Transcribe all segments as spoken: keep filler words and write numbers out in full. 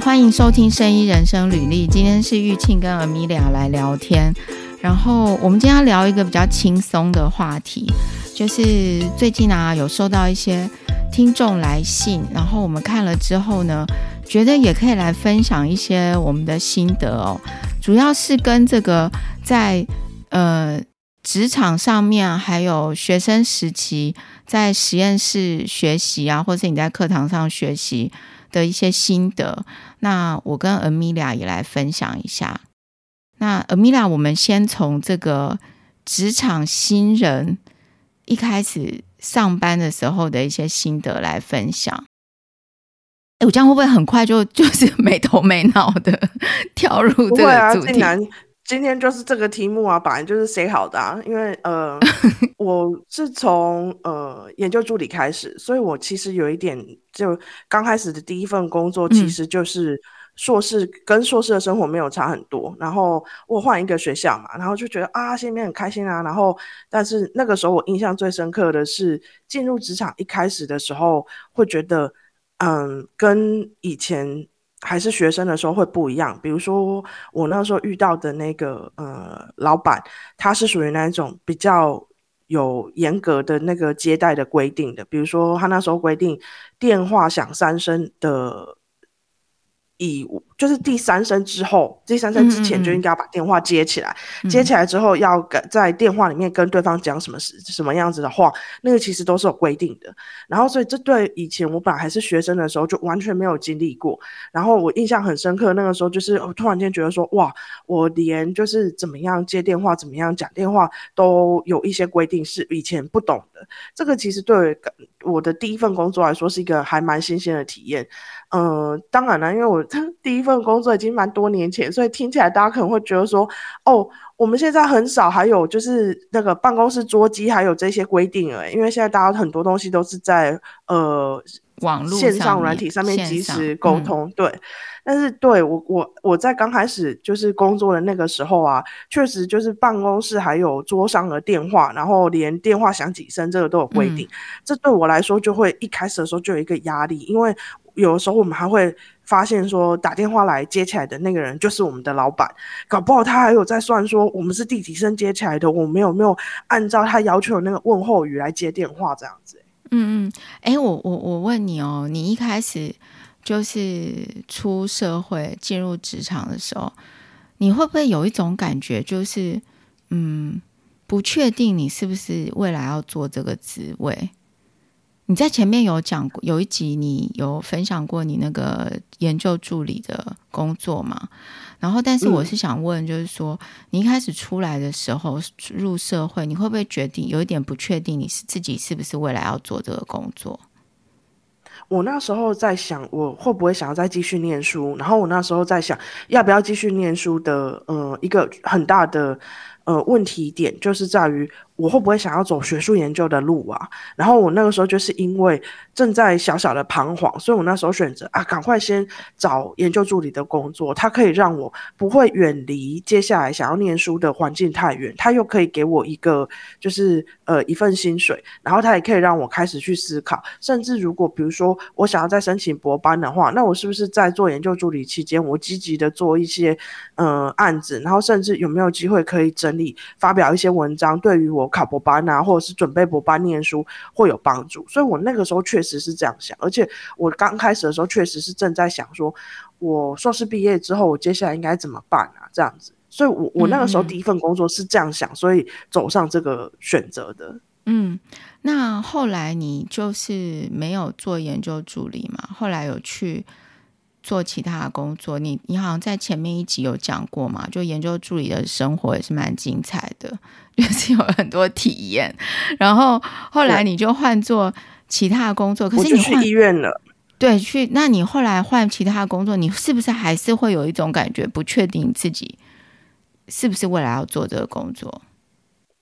欢迎收听生医人生履历，今天是玉庆跟阿米俩来聊天，然后我们今天要聊一个比较轻松的话题，就是最近啊有收到一些听众来信，然后我们看了之后呢，觉得也可以来分享一些我们的心得哦，主要是跟这个在呃职场上面，还有学生时期在实验室学习啊，或是你在课堂上学习的一些心得，那我跟阿米俩也来分享一下。那阿米俩，我们先从这个职场新人一开始上班的时候的一些心得来分享。诶，我这样会不会很快就就是没头没脑的跳入这个主题？ 不会啊，今天就是这个题目啊，本来就是写好的啊。因为呃，我是从呃研究助理开始，所以我其实有一点，就刚开始的第一份工作其实就是硕士，嗯、跟硕士的生活没有差很多。然后我换一个学校嘛，然后就觉得啊，心里面很开心啊。然后，但是那个时候我印象最深刻的是进入职场一开始的时候，会觉得嗯，跟以前还是学生的时候会不一样。比如说我那时候遇到的那个呃老板，他是属于那一种比较有严格的那个接待的规定的。比如说他那时候规定电话响三声的，以就是第三声之后，第三声之前就应该要把电话接起来，嗯嗯嗯接起来之后要在电话里面跟对方讲什么什么样子的话，那个其实都是有规定的。然后所以这对以前我本来还是学生的时候就完全没有经历过。然后我印象很深刻，那个时候就是我突然间觉得说，哇，我连就是怎么样接电话，怎么样讲电话都有一些规定是以前不懂的。这个其实对我的第一份工作来说是一个还蛮新鲜的体验。呃，当然了，因为我第一份工作已经蛮多年前，所以听起来大家可能会觉得说，哦，我们现在很少还有就是那个办公室桌机还有这些规定了，因为现在大家很多东西都是在呃网络线上软体上面即时沟通，嗯、对。但是对我我我在刚开始就是工作的那个时候啊，确实就是办公室还有桌上的电话，然后连电话响几声这个都有规定，嗯、这对我来说就会一开始的时候就有一个压力，因为有的时候我们还会发现说打电话来接起来的那个人就是我们的老板，搞不好他还有在算说我们是第几声接起来的，我们有没有按照他要求的那个问候语来接电话这样子。 嗯嗯，哎，我我我问你哦，你一开始就是出社会进入职场的时候，你会不会有一种感觉，就是嗯，不确定你是不是未来要做这个职位？你在前面有讲过，有一集你有分享过你那个研究助理的工作嘛？然后，但是我是想问，就是说，嗯、你一开始出来的时候入社会，你会不会决定有一点不确定，你是自己是不是未来要做这个工作？ 我那时候在想，我会不会想要再继续念书？然后我那时候在想，要不要继续念书的，呃，一个很大的呃问题点就是在于，我会不会想要走学术研究的路啊？然后我那个时候就是因为正在小小的彷徨，所以我那时候选择啊，赶快先找研究助理的工作，它可以让我不会远离接下来想要念书的环境太远，它又可以给我一个就是呃一份薪水，然后它也可以让我开始去思考，甚至如果比如说我想要再申请博班的话，那我是不是在做研究助理期间，我积极的做一些呃案子，然后甚至有没有机会可以整理发表一些文章，对于我考博班啊，或者是准备博班念书会有帮助。所以我那个时候确实是这样想，而且我刚开始的时候确实是正在想说，我硕士毕业之后我接下来应该怎么办啊，这样子。所以我我那个时候第一份工作是这样想，嗯嗯，所以走上这个选择的。 嗯，那后来你就是没有做研究助理嘛？后来有去做其他的工作，你你好像在前面一集有讲过嘛，就研究助理的生活也是蛮精彩的，就是有很多体验。然后后来你就换做其他的工作，可是你换我就去医院了。 对，去。那你后来换其他的工作，你是不是还是会有一种感觉，不确定自己是不是未来要做这个工作？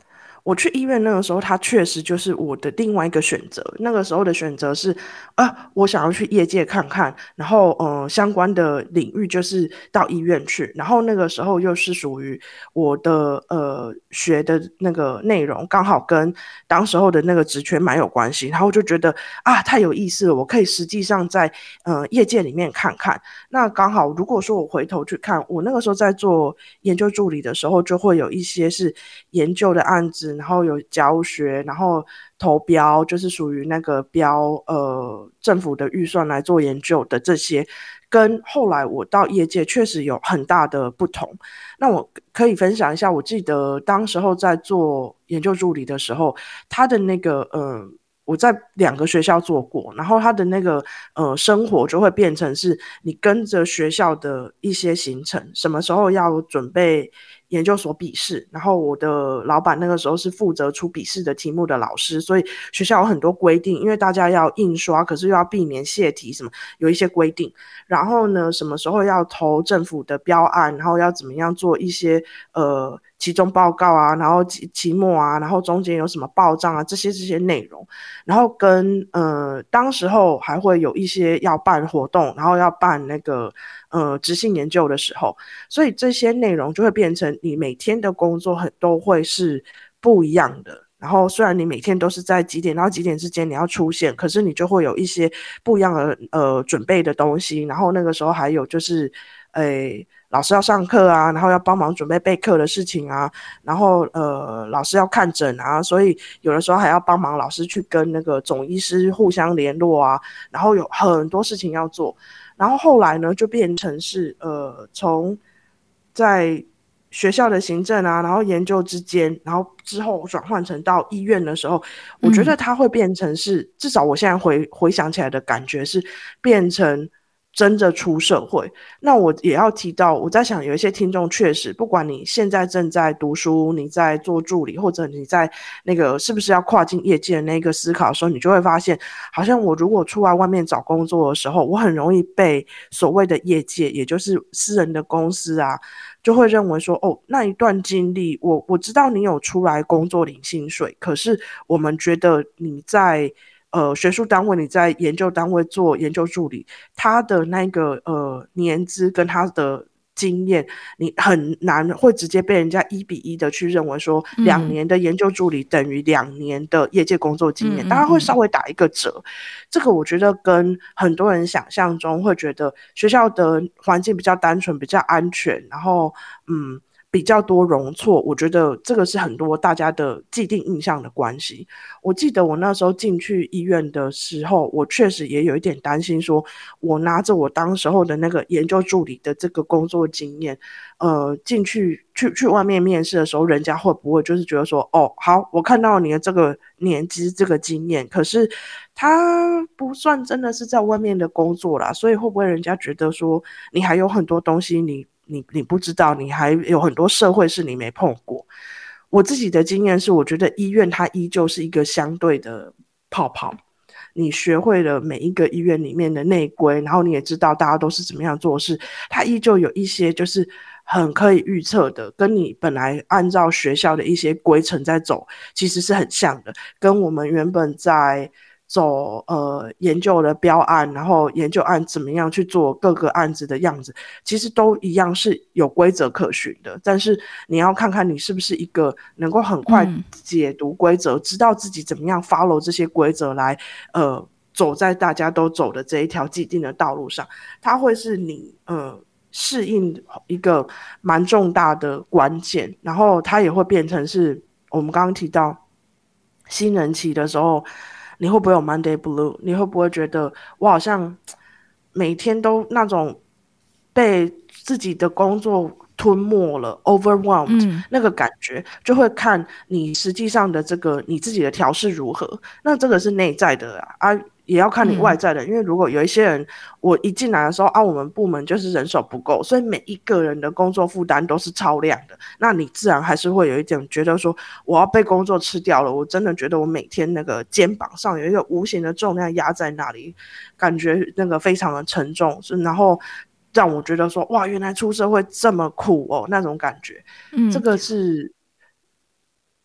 我去医院那个时候，它确实就是我的另外一个选择。那个时候的选择是，啊，我想要去业界看看，然后呃，相关的领域就是到医院去。然后那个时候又是属于我的呃学的那个内容，刚好跟当时候的那个职缺蛮有关系。然后就觉得啊，太有意思了，我可以实际上在呃业界里面看看。那刚好，如果说我回头去看，我那个时候在做研究助理的时候，就会有一些是研究的案子，然后有教学，然后投标，就是属于那个标呃政府的预算来做研究的这些，跟后来我到业界确实有很大的不同。那我可以分享一下，我记得当时候在做研究助理的时候，他的那个呃。我在两个学校做过，然后他的那个呃生活就会变成是你跟着学校的一些行程，什么时候要准备研究所笔试，然后我的老板那个时候是负责出笔试的题目的老师，所以学校有很多规定，因为大家要印刷，可是又要避免泄题什么，有一些规定。然后呢，什么时候要投政府的标案，然后要怎么样做一些呃期中报告啊，然后期期末啊，然后中间有什么报账啊，这些这些内容。然后跟呃，当时候还会有一些要办活动，然后要办那个呃执行研究的时候，所以这些内容就会变成你每天的工作很都会是不一样的。然后虽然你每天都是在几点到几点之间你要出现，可是你就会有一些不一样的呃准备的东西。然后那个时候还有就是，诶。老师要上课啊，然后要帮忙准备备课的事情啊，然后呃老师要看诊啊，所以有的时候还要帮忙老师去跟那个总医师互相联络啊，然后有很多事情要做。然后后来呢就变成是呃从在学校的行政啊，然后研究之间，然后之后转换成到医院的时候，我觉得它会变成是，嗯、至少我现在回回想起来的感觉是变成真的出社会。那我也要提到，我在想有一些听众确实，不管你现在正在读书，你在做助理，或者你在那个是不是要跨进业界的那个思考的时候，你就会发现，好像我如果出来外面找工作的时候，我很容易被所谓的业界，也就是私人的公司啊，就会认为说，哦，那一段经历，我我知道你有出来工作领薪水，可是我们觉得你在呃学术单位，你在研究单位做研究助理，他的那个呃年资跟他的经验，你很难会直接被人家一比一的去认为说，两年的研究助理等于两年的业界工作经验，当然会稍微打一个折。这个我觉得跟很多人想象中会觉得学校的环境比较单纯、比较安全，然后嗯。比较多容错，我觉得这个是很多大家的既定印象的关系。我记得我那时候进去医院的时候，我确实也有一点担心说，我拿着我当时候的那个研究助理的这个工作经验，呃，进去去去外面面试的时候，人家会不会就是觉得说，哦，好，我看到你的这个年纪、这个经验，可是他不算真的是在外面的工作啦，所以会不会人家觉得说，你还有很多东西你你你不知道，你还有很多社会是你没碰过。我自己的经验是，我觉得医院它依旧是一个相对的泡泡。你学会了每一个医院里面的内规，然后你也知道大家都是怎么样做事，它依旧有一些就是很可以预测的，跟你本来按照学校的一些规程在走，其实是很像的，跟我们原本在走呃研究的标案，然后研究案怎么样去做各个案子的样子，其实都一样是有规则可循的。但是你要看看你是不是一个能够很快解读规则，嗯、知道自己怎么样 follow 这些规则来呃走在大家都走的这一条既定的道路上，它会是你呃适应一个蛮重大的关键，然后它也会变成是我们刚刚提到新人期的时候。你会不会有 Monday Blue？ 你会不会觉得我好像每天都那种被自己的工作吞没了 overwhelmed、嗯、那个感觉，就会看你实际上的这个你自己的调试如何。那这个是内在的 啊, 啊也要看你外在的、嗯、因为如果有一些人我一进来的时候啊，我们部门就是人手不够，所以每一个人的工作负担都是超量的，那你自然还是会有一点觉得说我要被工作吃掉了，我真的觉得我每天那个肩膀上有一个无形的重量压在那里，感觉那个非常的沉重，然后让我觉得说哇原来出社会这么苦哦那种感觉、嗯、这个是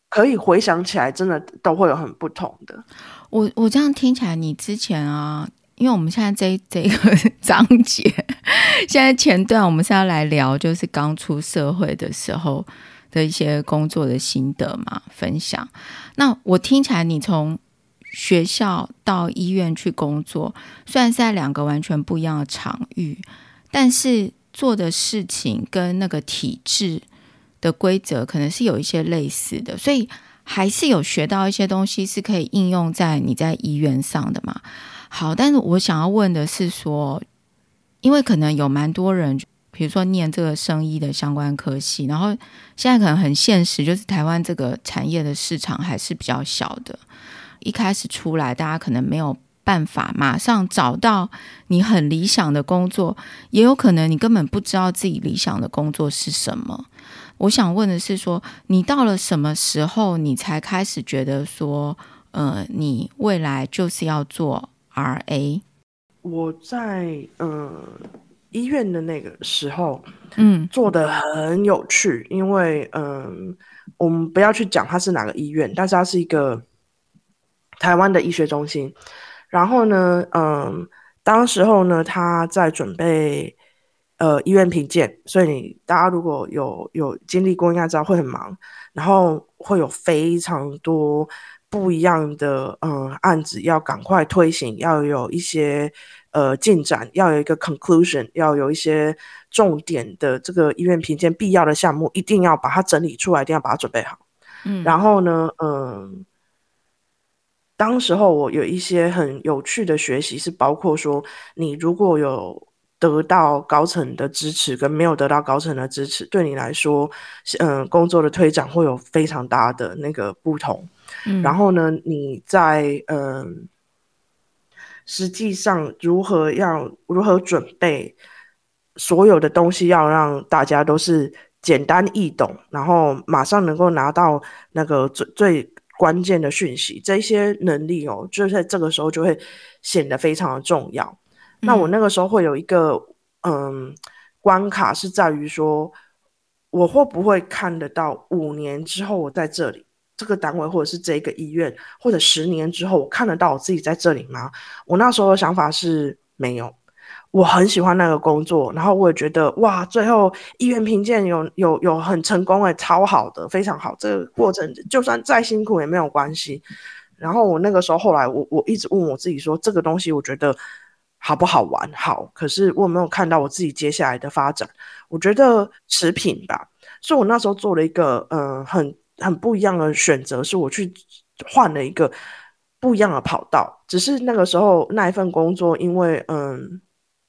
可以回想起来，真的都会有很不同的。 我我这样听起来，你之前啊，因为我们现在这这个章节，现在前段我们是要来聊，就是刚出社会的时候的一些工作的心得嘛，分享。那我听起来，你从学校到医院去工作，虽然是在两个完全不一样的场域，但是做的事情跟那个体制的规则可能是有一些类似的，所以还是有学到一些东西是可以应用在你在医院上的嘛。好，但是我想要问的是说，因为可能有蛮多人比如说念这个生医的相关科系，然后现在可能很现实，就是台湾这个产业的市场还是比较小的，一开始出来大家可能没有办法马上找到你很理想的工作，也有可能你根本不知道自己理想的工作是什么。我想问的是说，你到了什么时候你才开始觉得说呃，你未来就是要做 R A？ 我在呃医院的那个时候嗯， 做的很有趣，因为嗯、呃，我们不要去讲它是哪个医院，但是它是一个台湾的医学中心。然后呢嗯、呃，当时候呢他在准备呃医院评鉴，所以你大家如果有有经历过应该知道会很忙，然后会有非常多不一样的嗯案子要赶快推行，要有一些呃进展，要有一个 conclusion， 要有一些重点的这个医院评鉴必要的项目，一定要把它整理出来，一定要把它准备好。嗯，然后呢嗯当时候我有一些很有趣的学习，是包括说你如果有得到高层的支持跟没有得到高层的支持，对你来说嗯，工作的推展会有非常大的那个不同。嗯，然后呢你在嗯实际上如何要如何准备所有的东西，要让大家都是简单易懂，然后马上能够拿到那个最最关键的讯息，这些能力哦，就在这个时候就会显得非常的重要。嗯，那我那个时候会有一个嗯关卡，是在于说我会不会看得到五年之后我在这里这个单位或者是这个医院，或者十年之后我看得到我自己在这里吗？我那时候的想法是没有。我很喜欢那个工作，然后我也觉得哇，最后医院评鉴有有有很成功诶，超好的，非常好。这个过程就算再辛苦也没有关系。然后我那个时候后来我我一直问我自己说，这个东西我觉得好不好玩？好，可是我有没有看到我自己接下来的发展？我觉得持平吧。所以我那时候做了一个嗯很很不一样的选择，是我去换了一个不一样的跑道。只是那个时候那一份工作，因为嗯。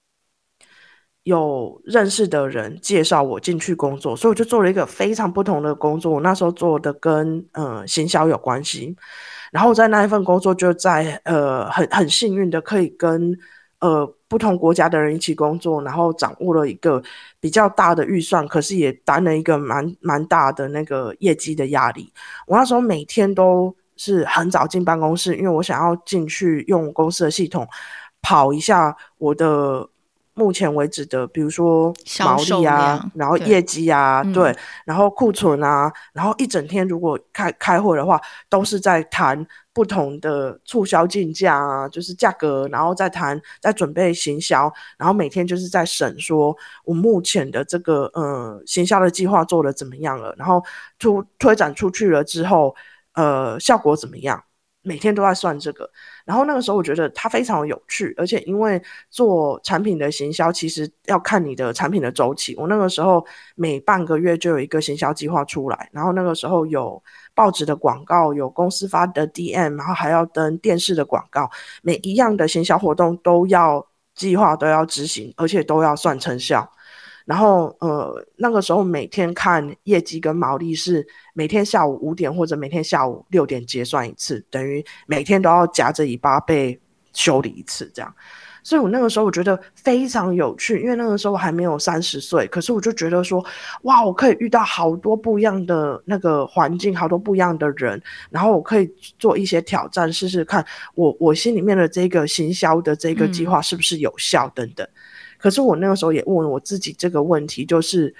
有认识的人介绍我进去工作，所以我就做了一个非常不同的工作。我那时候做的跟呃行销有关系，然后在那一份工作就在呃很很幸运的可以跟呃不同国家的人一起工作，然后掌握了一个比较大的预算，可是也担了一个蛮蛮大的那个业绩的压力。我那时候每天都是很早进办公室，因为我想要进去用公司的系统跑一下我的目前为止的比如说毛利啊，然后业绩啊， 对, 对、嗯、然后库存啊，然后一整天如果开开会的话都是在谈不同的促销竞价啊，就是价格，然后再谈再准备行销，然后每天就是在审说我目前的这个呃行销的计划做得怎么样了，然后推推展出去了之后呃效果怎么样，每天都在算这个。然后那个时候我觉得它非常有趣，而且因为做产品的行销其实要看你的产品的周期，我那个时候每半个月就有一个行销计划出来，然后那个时候有报纸的广告，有公司发的 D M， 然后还要登电视的广告，每一样的行销活动都要计划，都要执行，而且都要算成效。然后呃，那个时候每天看业绩跟毛利是每天下午五点或者每天下午六点结算一次，等于每天都要夹着尾巴被修理一次这样。所以我那个时候我觉得非常有趣，因为那个时候还没有三十岁，可是我就觉得说哇，我可以遇到好多不一样的那个环境，好多不一样的人，然后我可以做一些挑战，试试看我我心里面的这个行销的这个计划是不是有效等等。嗯，可是我那个时候也问我自己这个问题，就是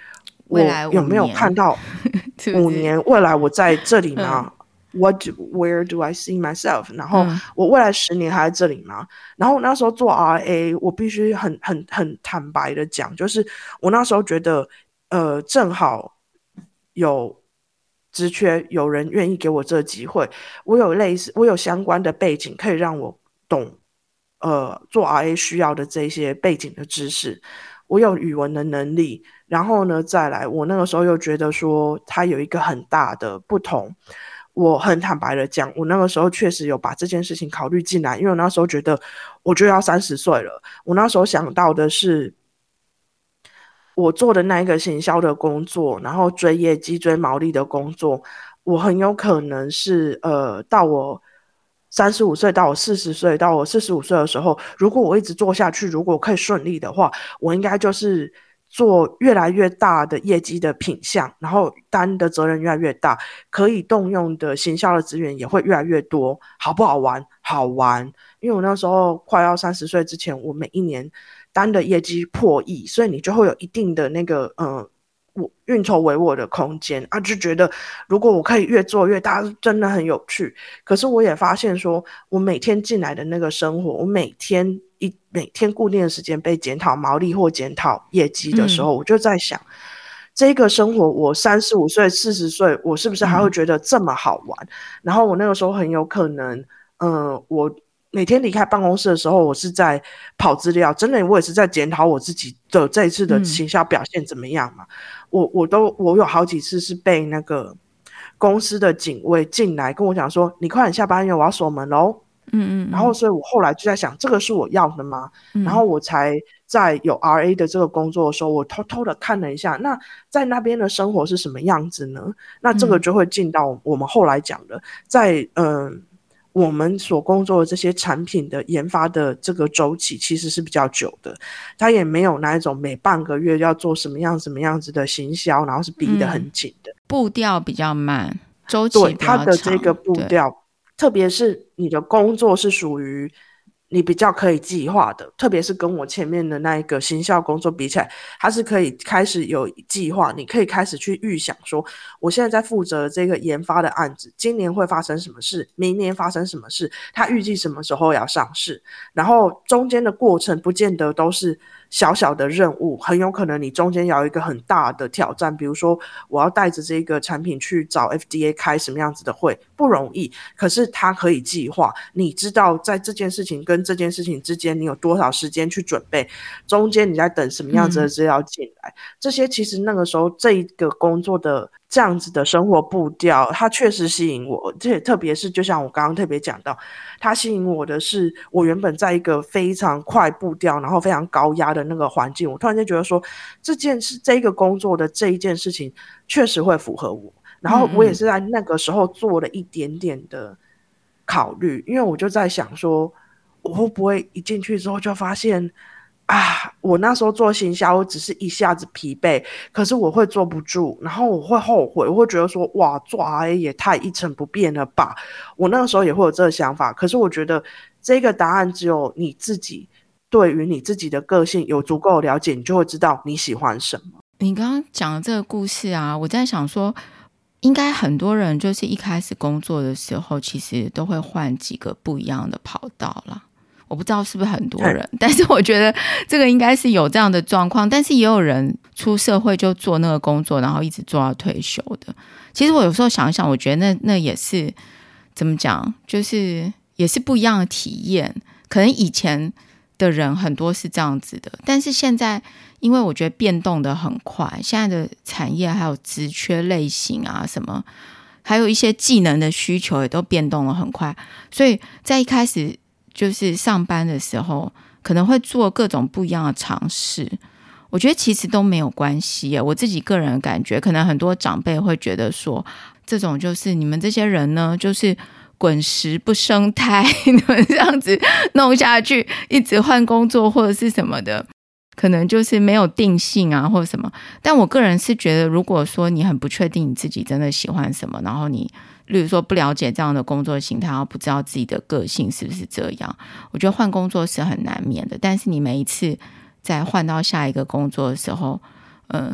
我有没有看到五年未来我在这里吗？嗯，What do, where do I see myself？ 然后我未来十年还在这里吗？然后那时候做 R A， 我必须很很很坦白的讲，就是我那时候觉得，呃，正好有职缺，有人愿意给我这个机会，我有类似，我有相关的背景，可以让我懂，呃，做 R A 需要的这些背景的知识，我有语文的能力，然后呢，再来，我那个时候又觉得说，它有一个很大的不同。我很坦白的讲，我那个时候确实有把这件事情考虑进来，因为我那时候觉得我就要三十岁了，我那时候想到的是我做的那一个行销的工作，然后追业绩追毛利的工作，我很有可能是呃，到我三十五岁到我四十岁到我四十五岁的时候，如果我一直做下去，如果我可以顺利的话，我应该就是做越来越大的业绩的品项，然后担的责任越来越大，可以动用的行销的资源也会越来越多。好不好玩？好玩。因为我那时候快要三十岁之前，我每一年担的业绩破亿，所以你就会有一定的那个呃运筹帷幄的空间啊，就觉得如果我可以越做越大，真的很有趣。可是我也发现说，我每天进来的那个生活，我每天一每天固定的时间被检讨毛利或检讨业绩的时候，嗯，我就在想，这个生活我三十五岁四十岁我是不是还会觉得这么好玩？嗯，然后我那个时候很有可能嗯、呃，我每天离开办公室的时候，我是在跑资料，真的我也是在检讨我自己的这一次的行销表现怎么样嘛。嗯，我我都我有好几次是被那个公司的警卫进来跟我讲说，你快点下班，因为我要锁门咯。嗯嗯，然后所以我后来就在想，这个是我要的吗？嗯，然后我才在有 R A 的这个工作的时候，我偷偷的看了一下，那在那边的生活是什么样子呢？那这个就会进到我们后来讲的，在嗯、呃、我们所工作的这些产品的研发的这个周期其实是比较久的，它也没有那一种每半个月要做什么样什么样子的行销，然后是逼得很紧的，嗯， 步调比较慢，周期比较长。 对，它的这个步调，特别是你的工作是属于你比较可以计划的，特别是跟我前面的那一个行销工作比起来，它是可以开始有计划，你可以开始去预想说，我现在在负责这个研发的案子，今年会发生什么事，明年发生什么事，它预计什么时候要上市，然后中间的过程不见得都是小小的任务，很有可能你中间要有一个很大的挑战，比如说我要带着这个产品去找 F D A 开什么样子的会，不容易，可是它可以计划，你知道在这件事情跟这件事情之间你有多少时间去准备，中间你在等什么样子的资料进来，嗯，这些其实那个时候这一个工作的这样子的生活步调，它确实吸引我，这也特别是就像我刚刚特别讲到，它吸引我的是我原本在一个非常快步调然后非常高压的那个环境，我突然间觉得说这件事这个工作的这一件事情确实会符合我，然后我也是在那个时候做了一点点的考虑，因为我就在想说我会不会一进去之后就发现啊，我那时候做行销我只是一下子疲惫，可是我会坐不住，然后我会后悔，我会觉得说哇，做 R A 也太一成不变了吧，我那个时候也会有这个想法，可是我觉得这个答案只有你自己对于你自己的个性有足够了解，你就会知道你喜欢什么。 你刚刚讲的这个故事啊，我在想说应该很多人就是一开始工作的时候其实都会换几个不一样的跑道啦，我不知道是不是很多人，但是我觉得这个应该是有这样的状况，但是也有人出社会就做那个工作然后一直做到退休的。其实我有时候想一想，我觉得那那也是怎么讲，就是也是不一样的体验，可能以前的人很多是这样子的，但是现在因为我觉得变动的很快，现在的产业还有职缺类型啊什么，还有一些技能的需求也都变动了很快，所以在一开始就是上班的时候可能会做各种不一样的尝试，我觉得其实都没有关系耶。我自己个人的感觉，可能很多长辈会觉得说这种就是你们这些人呢就是滚石不生胎，你们这样子弄下去一直换工作或者是什么的，可能就是没有定性啊或者什么。但我个人是觉得，如果说你很不确定你自己真的喜欢什么，然后你例如说不了解这样的工作形态，然后不知道自己的个性是不是这样，我觉得换工作是很难免的。但是你每一次在换到下一个工作的时候，呃，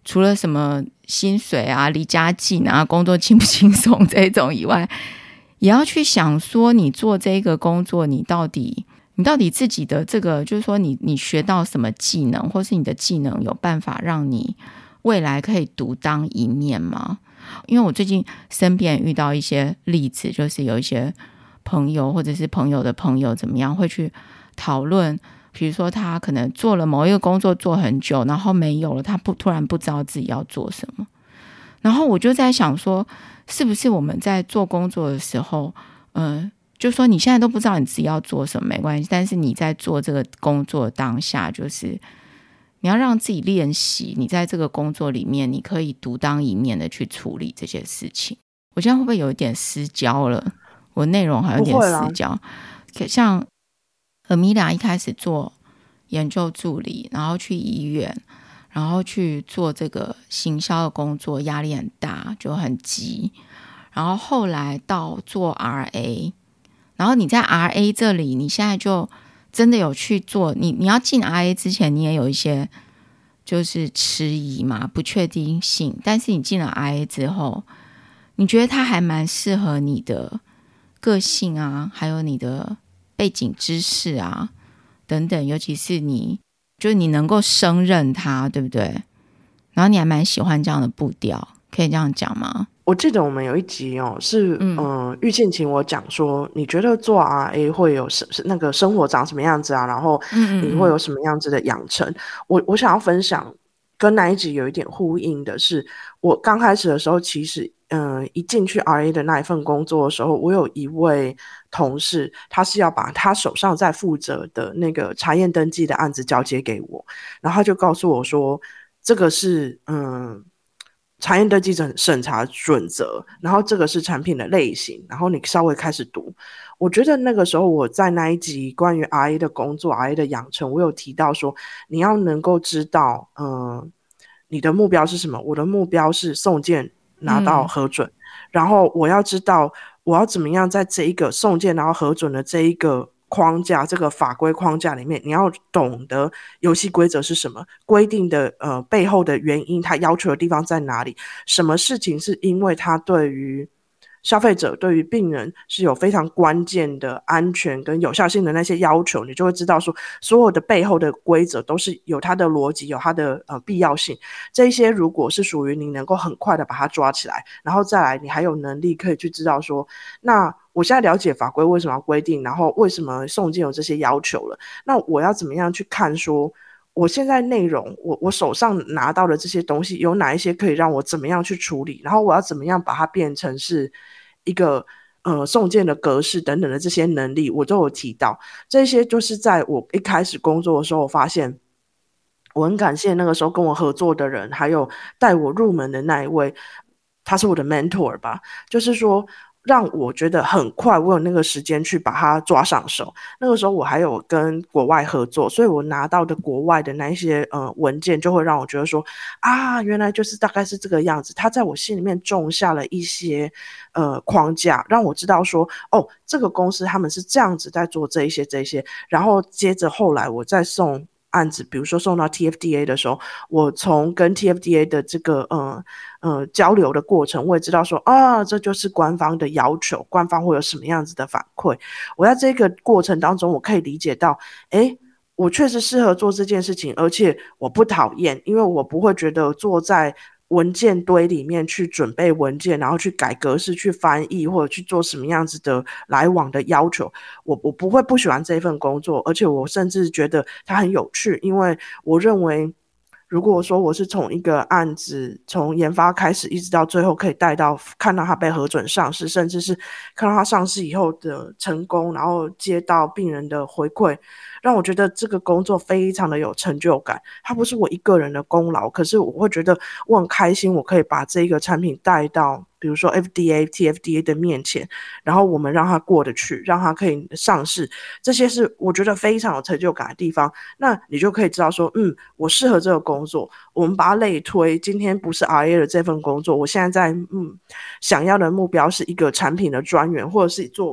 除了什么薪水啊、离家近啊、工作轻不轻松这种以外，也要去想说你做这个工作你到底你到底自己的这个就是说你你学到什么技能，或是你的技能有办法让你未来可以独当一面吗？因为我最近身边遇到一些例子，就是有一些朋友或者是朋友的朋友怎么样会去讨论，比如说他可能做了某一个工作做很久，然后没有了，他不突然不知道自己要做什么。然后我就在想说，是不是我们在做工作的时候，嗯、呃，就说你现在都不知道你自己要做什么没关系，但是你在做这个工作当下，就是你要让自己练习，你在这个工作里面你可以独当一面的去处理这些事情。我现在会不会有一点失焦了？我内容还有点失焦。像阿米俩一开始做研究助理，然后去医院，然后去做这个行销的工作，压力很大，就很急。然后后来到做 R A， 然后你在 R A 这里，你现在就真的有去做，你你要进 R A 之前，你也有一些就是迟疑嘛，不确定性。但是你进了 R A 之后，你觉得它还蛮适合你的个性啊，还有你的背景知识啊等等，尤其是你就是你能够胜任它，对不对？然后你还蛮喜欢这样的步调，可以这样讲吗？ 我记得我们有一集哦，是嗯、呃，玉庆请我讲说，你觉得做 R A 会有什那个生活长什么样子啊？然后你会有什么样子的养成？嗯嗯嗯我我想要分享跟那一集有一点呼应的是，我刚开始的时候，其实嗯、呃，一进去 R A 的那一份工作的时候，我有一位同事，他是要把他手上在负责的那个查验登记的案子交接给我，然后他就告诉我说，这个是嗯。查验登记审查准则，然后这个是产品的类型，然后你稍微开始读。我觉得那个时候我在那一集关于 R A 的工作 R A 的养成，我有提到说你要能够知道嗯，你的目标是什么。我的目标是送件拿到核准、嗯、然后我要知道我要怎么样在这一个送件然后核准的这一个框架，这个法规框架里面，你要懂得游戏规则是什么，规定的呃背后的原因，它要求的地方在哪里，什么事情是因为它对于消费者对于病人是有非常关键的安全跟有效性的那些要求，你就会知道说所有的背后的规则都是有它的逻辑，有它的呃必要性。这一些如果是属于你能够很快的把它抓起来，然后再来你还有能力可以去知道说，那我现在了解法规为什么要规定，然后为什么送件有这些要求了，那我要怎么样去看说我现在内容 我, 我手上拿到的这些东西有哪一些可以让我怎么样去处理，然后我要怎么样把它变成是一个呃送件的格式等等的这些能力，我都有提到。这些就是在我一开始工作的时候，我发现我很感谢那个时候跟我合作的人，还有带我入门的那一位，他是我的 mentor 吧，就是说让我觉得很快我有那个时间去把它抓上手。那个时候我还有跟国外合作，所以我拿到的国外的那一些呃文件就会让我觉得说啊，原来就是大概是这个样子，他在我心里面种下了一些呃框架，让我知道说哦，这个公司他们是这样子在做这一些这一些。然后接着后来我再送案子，比如说送到 T F D A 的时候，我从跟 T F D A 的这个呃呃交流的过程，我也知道说啊，这就是官方的要求，官方会有什么样子的反馈。我在这个过程当中，我可以理解到，诶，我确实适合做这件事情，而且我不讨厌，因为我不会觉得坐在文件堆里面去准备文件，然后去改格式，去翻译，或者去做什么样子的来往的要求，我我不会不喜欢这份工作，而且我甚至觉得它很有趣，因为我认为如果说我是从一个案子从研发开始一直到最后可以带到看到它被核准上市，甚至是看到它上市以后的成功，然后接到病人的回馈，让我觉得这个工作非常的有成就感。它不是我一个人的功劳，可是我会觉得我很开心，我可以把这个产品带到比如说 F D A、T F D A 的面前，然后我们让它过得去，让它可以上市，这些是我觉得非常有成就感的地方。那你就可以知道说，嗯，我适合这个工作，我们把它类推，今天不是 R A 的这份工作，我现在在嗯想要的目标是一个产品的专员，或者是做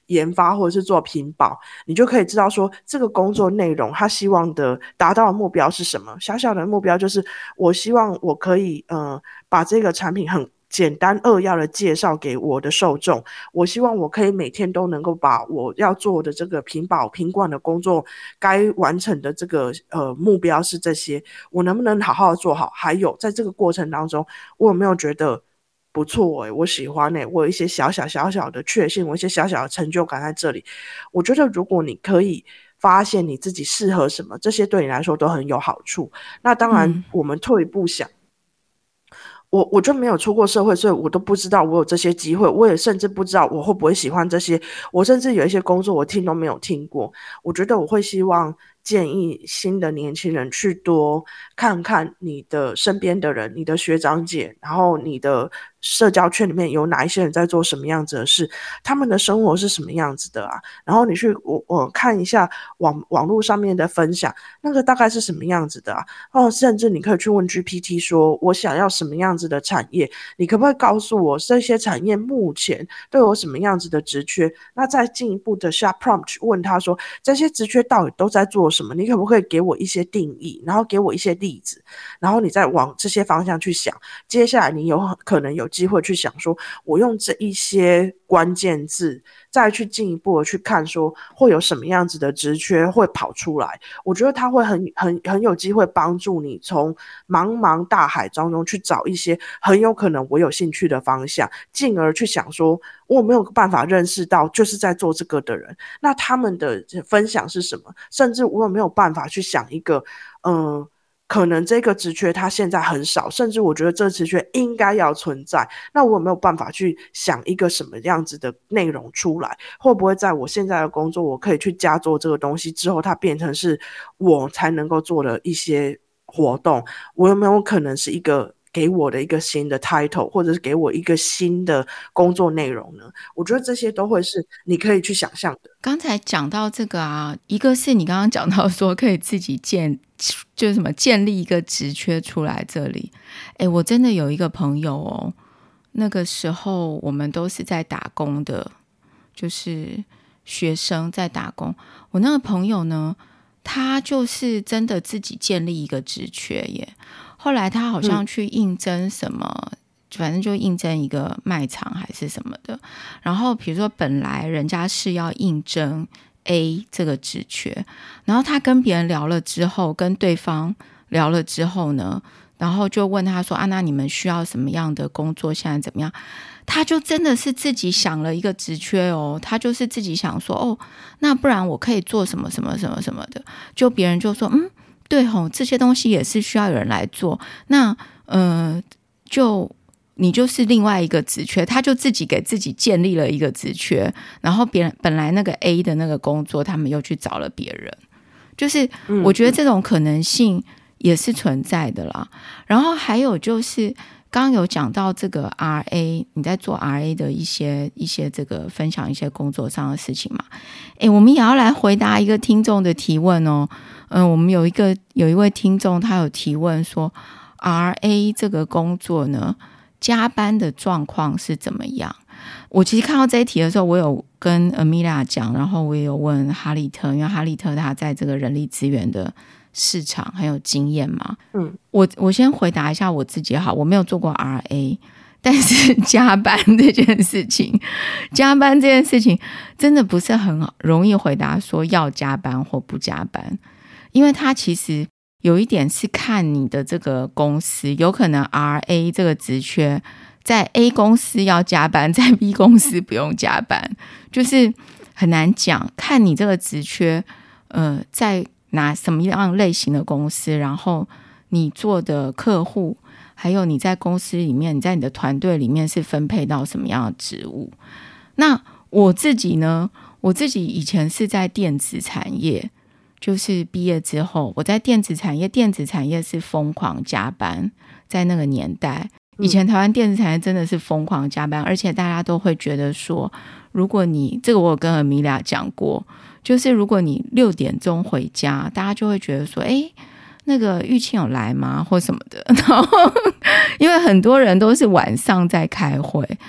研发或者是做品保，你就可以知道说这个工作内容他希望的达到的目标是什么。小小的目标就是我希望我可以呃把这个产品很简单扼要的介绍给我的受众，我希望我可以每天都能够把我要做的这个品保品管的工作该完成的这个呃目标是这些，我能不能好好的做好，还有在这个过程当中我有没有觉得不错欸，我喜欢欸，我有一些小小小小的确幸，我有一些小小的成就感在这里。我觉得如果你可以发现你自己适合什么，这些对你来说都很有好处。那当然我们退一步想，嗯我我就没有出过社会，所以我都不知道我有这些机会，我也甚至不知道我会不会喜欢这些，我甚至有一些工作我听都没有听过。我觉得我会希望建议新的年轻人去多看看你的身边的人，你的学长姐，然后你的社交圈里面有哪一些人在做什么样子的事，他们的生活是什么样子的啊，然后你去我我看一下网网络上面的分享，那个大概是什么样子的啊，哦，甚至你可以去问 G P T 说我想要什么样子的产业，你可不可以告诉我这些产业目前都有什么样子的职缺，那再进一步的下 prompt 问他说这些职缺到底都在做什么，你可不可以给我一些定义，然后给我一些例子，然后你再往这些方向去想，接下来你有可能有机会去想说我用这一些关键字再去进一步的去看说会有什么样子的职缺会跑出来，我觉得它会很很很有机会帮助你从茫茫大海当中去找一些很有可能我有兴趣的方向，进而去想说我有没有办法认识到就是在做这个的人，那他们的分享是什么，甚至我有没有办法去想一个嗯、呃可能这个职缺它现在很少，甚至我觉得这职缺应该要存在，那我有没有办法去想一个什么样子的内容出来，会不会在我现在的工作我可以去加做这个东西之后它变成是我才能够做的一些活动，我有没有可能是一个给我的一个新的 title 或者是给我一个新的工作内容呢？我觉得这些都会是你可以去想象的。 刚才讲到这个啊，一个是你刚刚讲到说可以自己建就是什么建立一个职缺出来这里，诶，我真的有一个朋友哦，那个时候我们都是在打工的，就是学生在打工，我那个朋友呢他就是真的自己建立一个职缺耶，后来他好像去应征什么、嗯反正就应征一个卖场还是什么的，然后比如说本来人家是要应征 A 这个职缺，然后他跟别人聊了之后，跟对方聊了之后呢，然后就问他说啊，那你们需要什么样的工作，现在怎么样，他就真的是自己想了一个职缺哦，他就是自己想说哦，那不然我可以做什么什么什么什么的，就别人就说嗯对吼，这些东西也是需要有人来做，那呃就你就是另外一个职缺，他就自己给自己建立了一个职缺，然后别人本来那个 A 的那个工作他们又去找了别人，就是我觉得这种可能性也是存在的啦。然后还有就是刚刚有讲到这个 R A， 你在做 R A 的一些一些这个分享一些工作上的事情嘛，诶，我们也要来回答一个听众的提问哦。嗯，我们有一个有一位听众他有提问说 R A 这个工作呢加班的状况是怎么样？我其实看到这一题的时候，我有跟 Amelia 讲，然后我也有问哈利特，因为哈利特他在这个人力资源的市场很有经验嘛。嗯，我我先回答一下我自己好，我没有做过 R A， 但是加班这件事情，加班这件事情真的不是很容易回答说要加班或不加班，因为它其实有一点是看你的这个公司，有可能 R A 这个职缺在 A 公司要加班，在 B 公司不用加班，就是很难讲，看你这个职缺呃，在哪什么样类型的公司，然后你做的客户，还有你在公司里面，你在你的团队里面是分配到什么样的职务。那我自己呢，我自己以前是在电子产业，就是毕业之后我在电子产业，电子产业是疯狂加班，在那个年代以前台湾电子产业真的是疯狂加班，而且大家都会觉得说，如果你这个我有跟Amelia讲过，就是如果你六点钟回家，大家就会觉得说诶那个玉庆有来吗或什么的，然后因为很多人都是晚上在开会，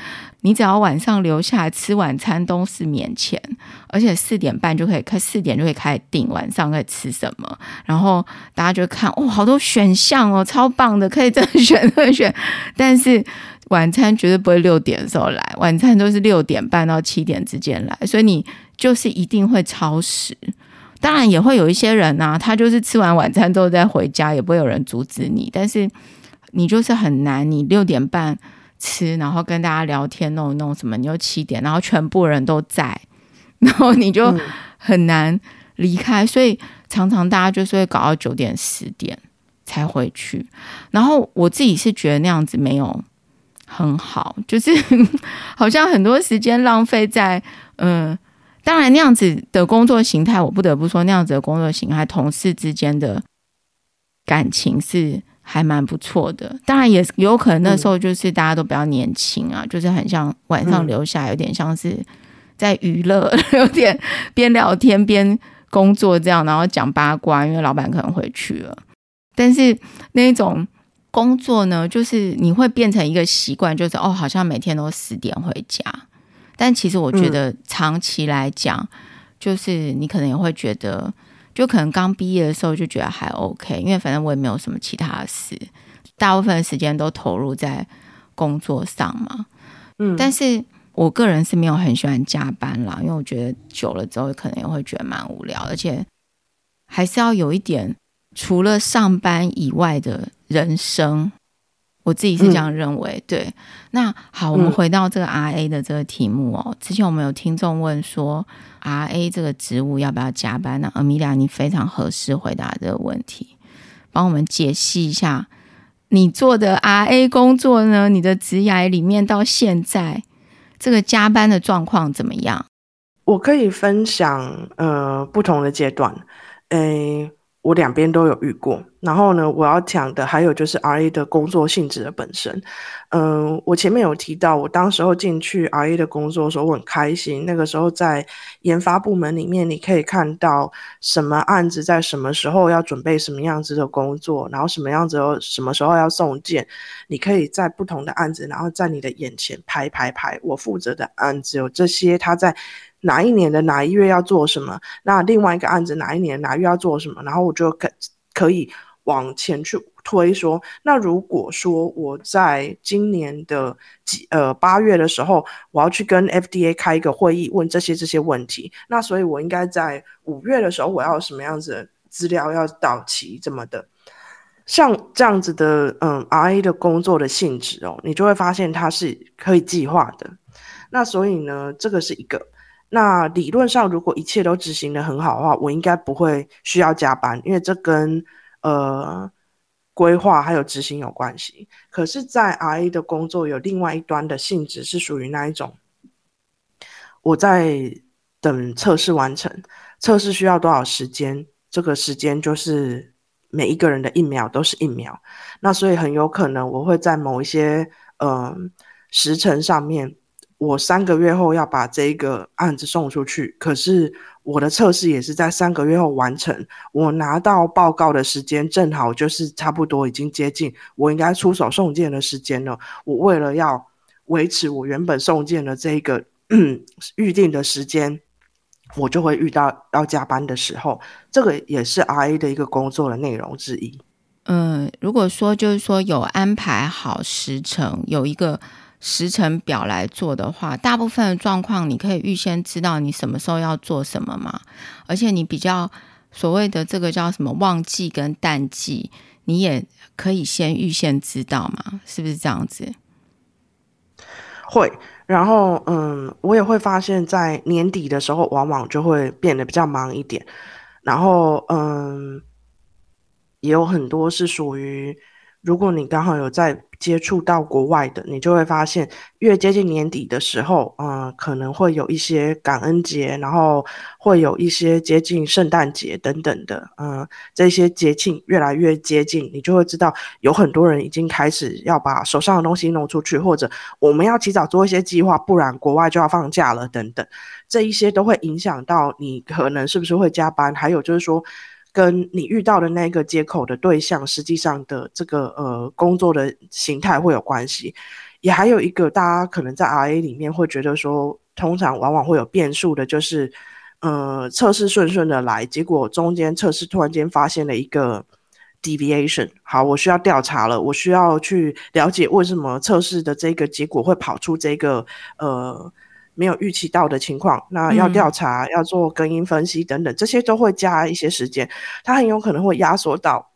你只要晚上留下来吃晚餐都是免钱，而且四点半就可以开，四点就可以开始订晚上可以吃什么，然后大家就看哦，好多选项哦，超棒的，可以这样选这样选。但是晚餐绝对不会六点的时候来，晚餐都是六点半到七点之间来，所以你就是一定会超时。当然也会有一些人啊，他就是吃完晚餐之后再回家，也不会有人阻止你，但是你就是很难，你六点半吃，然后跟大家聊天弄一弄什么，你又七点，然后全部人都在，然后你就很难离开、嗯、所以常常大家就是会搞到九点十点才回去。然后我自己是觉得那样子没有很好，就是好像很多时间浪费在嗯，当然那样子的工作形态，我不得不说那样子的工作形态，同事之间的感情是还蛮不错的。当然也有可能那时候就是大家都比较年轻啊、嗯、就是很像晚上留下来有点像是在娱乐、嗯、有点边聊天边工作这样，然后讲八卦，因为老板可能回去了。但是那种工作呢，就是你会变成一个习惯，就是哦，好像每天都十点回家。但其实我觉得长期来讲、嗯、就是你可能也会觉得，就可能刚毕业的时候就觉得还 OK， 因为反正我也没有什么其他的事，大部分的时间都投入在工作上嘛。嗯，但是我个人是没有很喜欢加班啦，因为我觉得久了之后可能也会觉得蛮无聊，而且还是要有一点除了上班以外的人生，我自己是这样认为、嗯、对。那好，我们回到这个 R A 的这个题目哦、嗯、之前我们有听众问说 R A 这个职务要不要加班呢？ Amelia 你非常合适回答这个问题，帮我们解析一下你做的 R A 工作呢，你的职涯里面到现在这个加班的状况怎么样？ 我可以分享呃不同的阶段，诶我两边都有遇过。然后呢，我要讲的还有就是 R A 的工作性质的本身。嗯、呃，我前面有提到，我当时候进去 R A 的工作的时候，我很开心。那个时候在研发部门里面，你可以看到什么案子在什么时候要准备什么样子的工作，然后什么样子什么时候要送件，你可以在不同的案子，然后在你的眼前排排排。我负责的案子有这些，他在哪一年的哪一月要做什么，那另外一个案子哪一年哪一月要做什么，然后我就可可以往前去推说，那如果说我在今年的几呃八月的时候，我要去跟 F D A 开一个会议，问这些这些问题，那所以我应该在五月的时候，我要有什么样子的资料要到齐怎么的。像这样子的嗯 R A 的工作的性质哦，你就会发现它是可以计划的。那所以呢，这个是一个。那理论上如果一切都执行得很好的话，我应该不会需要加班，因为这跟呃规划还有执行有关系。可是在 R A 的工作有另外一端的性质，是属于那一种我在等测试完成，测试需要多少时间，这个时间就是每一个人的一秒都是一秒。那所以很有可能我会在某一些呃时程上面，我三个月后要把这个案子送出去，可是我的测试也是在三个月后完成，我拿到报告的时间正好就是差不多已经接近我应该出手送件的时间了。我为了要维持我原本送件的这个预定的时间，我就会遇到要加班的时候，这个也是 R A 的一个工作的内容之一。 嗯，如果说就是说有安排好时程，有一个时程表来做的话，大部分的状况你可以预先知道你什么时候要做什么嘛，而且你比较所谓的这个叫什么旺季跟淡季，你也可以先预先知道嘛，是不是这样子？ 会，然后嗯，我也会发现在年底的时候往往就会变得比较忙一点，然后嗯，也有很多是属于如果你刚好有在接触到国外的，你就会发现越接近年底的时候嗯，可能会有一些感恩节，然后会有一些接近圣诞节等等的嗯，这些节庆越来越接近，你就会知道有很多人已经开始要把手上的东西弄出去，或者我们要提早做一些计划，不然国外就要放假了等等，这一些都会影响到你可能是不是会加班，还有就是说跟你遇到的那个接口的对象实际上的这个呃工作的形态会有关系。 也还有一个大家可能在 R A 里面会觉得说通常往往会有变数的，就是呃测试顺顺的来，结果中间测试突然间发现了一个deviation， 好，我需要调查了，我需要去了解为什么测试的这个结果会跑出这个呃没有预期到的情况，那要调查、嗯、要做根因分析等等，这些都会加一些时间，它很有可能会压缩到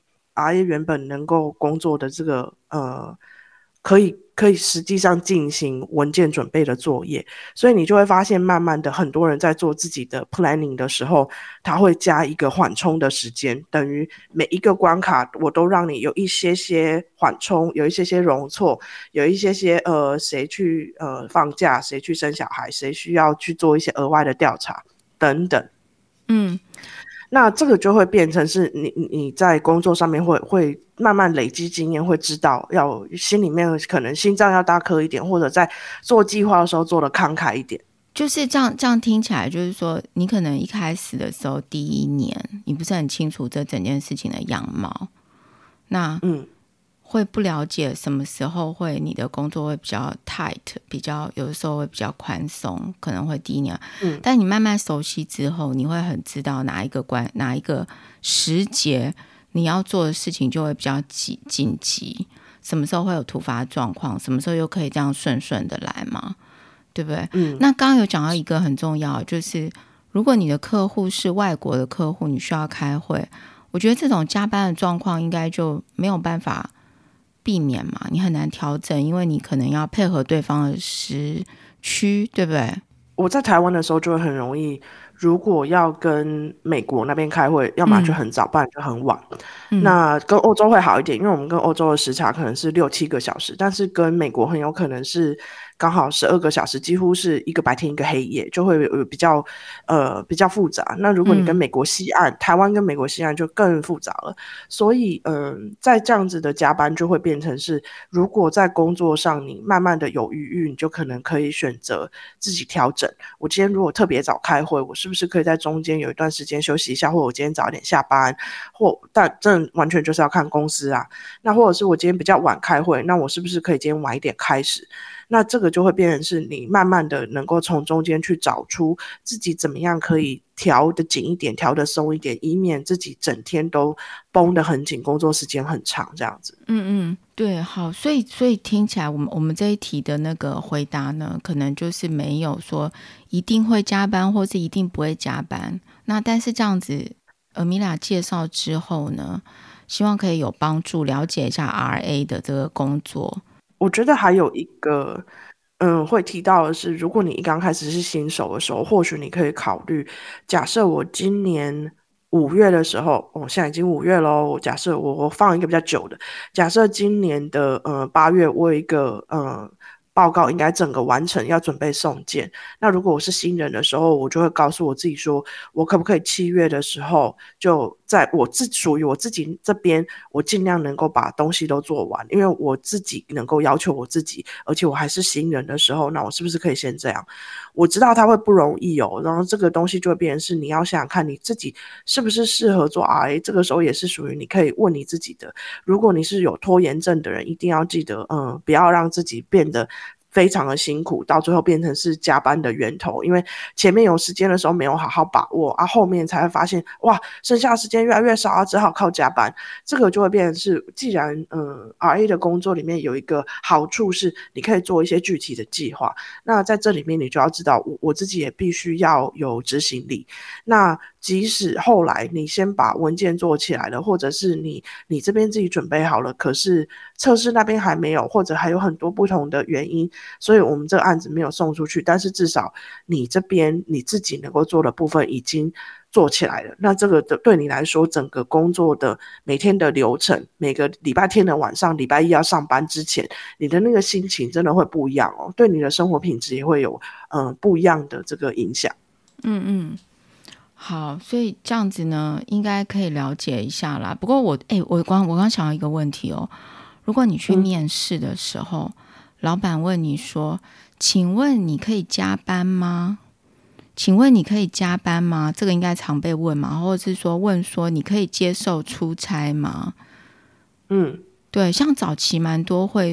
R A 原本能够工作的这个呃可以可以实际上进行文件准备的作业，所以你就会发现慢慢的很多人在做自己的 planning 的时候，他会加一个缓冲的时间，等于每一个关卡我都让你有一些些缓冲，有一些些容错，有一些些呃谁去呃放假，谁去生小孩，谁需要去做一些额外的调查等等。 嗯， 那这个就会变成是你你在工作上面会会慢慢累积经验，会知道要心里面可能心脏要大颗一点，或者在做计划的时候做的慷慨一点。 就是这样，这样听起来就是说，你可能一开始的时候第一年，你不是很清楚这整件事情的样貌，那嗯。会不了解什么时候会你的工作会比较 tight， 比较有的时候会比较宽松，可能会第一年、嗯、但你慢慢熟悉之后，你会很知道哪一个关哪一个时节你要做的事情就会比较紧急，什么时候会有突发状况，什么时候又可以这样顺顺的来嘛，对不对、嗯、那刚刚有讲到一个很重要，就是如果你的客户是外国的客户，你需要开会，我觉得这种加班的状况应该就没有办法避免嘛，你很难调整，因为你可能要配合对方的时区，对不对？ 我在台湾的时候就会很容易，如果要跟美国那边开会，要么就很早、嗯、不然就很晚、嗯、那跟欧洲会好一点，因为我们跟欧洲的时差可能是六七个小时，但是跟美国很有可能是刚好十二个小时，几乎是一个白天一个黑夜，就会比较呃比较复杂。那如果你跟美国西岸、嗯、台湾跟美国西岸就更复杂了，所以嗯、呃，在这样子的加班就会变成是，如果在工作上你慢慢的有余裕，你就可能可以选择自己调整。我今天如果特别早开会，我是不是可以在中间有一段时间休息一下，或者我今天早点下班，或但这完全就是要看公司啊。那或者是我今天比较晚开会，那我是不是可以今天晚一点开始？那这个就会变成是你慢慢的能够从中间去找出自己怎么样可以调得紧一点，调得松一点，以免自己整天都绷得很紧，工作时间很长这样子。 嗯嗯，对，好，所以所以听起来我们我们这一题的那个回答呢，可能就是没有说一定会加班或是一定不会加班。那但是这样子呃米俩介绍之后呢，希望可以有帮助了解一下 R A 的这个工作。 我觉得还有一个嗯，会提到的是，如果你一刚开始是新手的时候，或许你可以考虑，假设我今年五月的时候，哦，现在已经五月咯，假设我我放一个比较久的，假设今年的呃八月我有一个呃报告应该整个完成，要准备送件。那如果我是新人的时候，我就会告诉我自己说，我可不可以七月的时候就在我自属于我自己这边，我尽量能够把东西都做完，因为我自己能够要求我自己，而且我还是新人的时候，那我是不是可以先这样？我知道它会不容易哦，然后这个东西就会变成是你要想想看你自己是不是适合做 R A， 这个时候也是属于你可以问你自己的。如果你是有拖延症的人，一定要记得嗯，不要让自己变得非常的辛苦，到最后变成是加班的源头，因为前面有时间的时候没有好好把握啊，后面才会发现哇，剩下的时间越来越少啊，只好靠加班。这个就会变成是，既然嗯 R A 的工作里面有一个好处是你可以做一些具体的计划，那在这里面你就要知道我我自己也必须要有执行力。那即使后来你先把文件做起来了，或者是你你这边自己准备好了，可是测试那边还没有，或者还有很多不同的原因，所以我们这个案子没有送出去，但是至少你这边你自己能够做的部分已经做起来了。那这个对你来说，整个工作的每天的流程，每个礼拜天的晚上，礼拜一要上班之前，你的那个心情真的会不一样哦，对你的生活品质也会有嗯、呃、不一样的这个影响。 嗯嗯，好，所以这样子呢，应该可以了解一下啦。不过我，哎、欸，我刚我刚想到一个问题哦，如果你去面试的时候，嗯、老板问你说：“请问你可以加班吗？”请问你可以加班吗？这个应该常被问嘛，或者是说问说你可以接受出差吗？ 嗯， 对，像早期蛮多会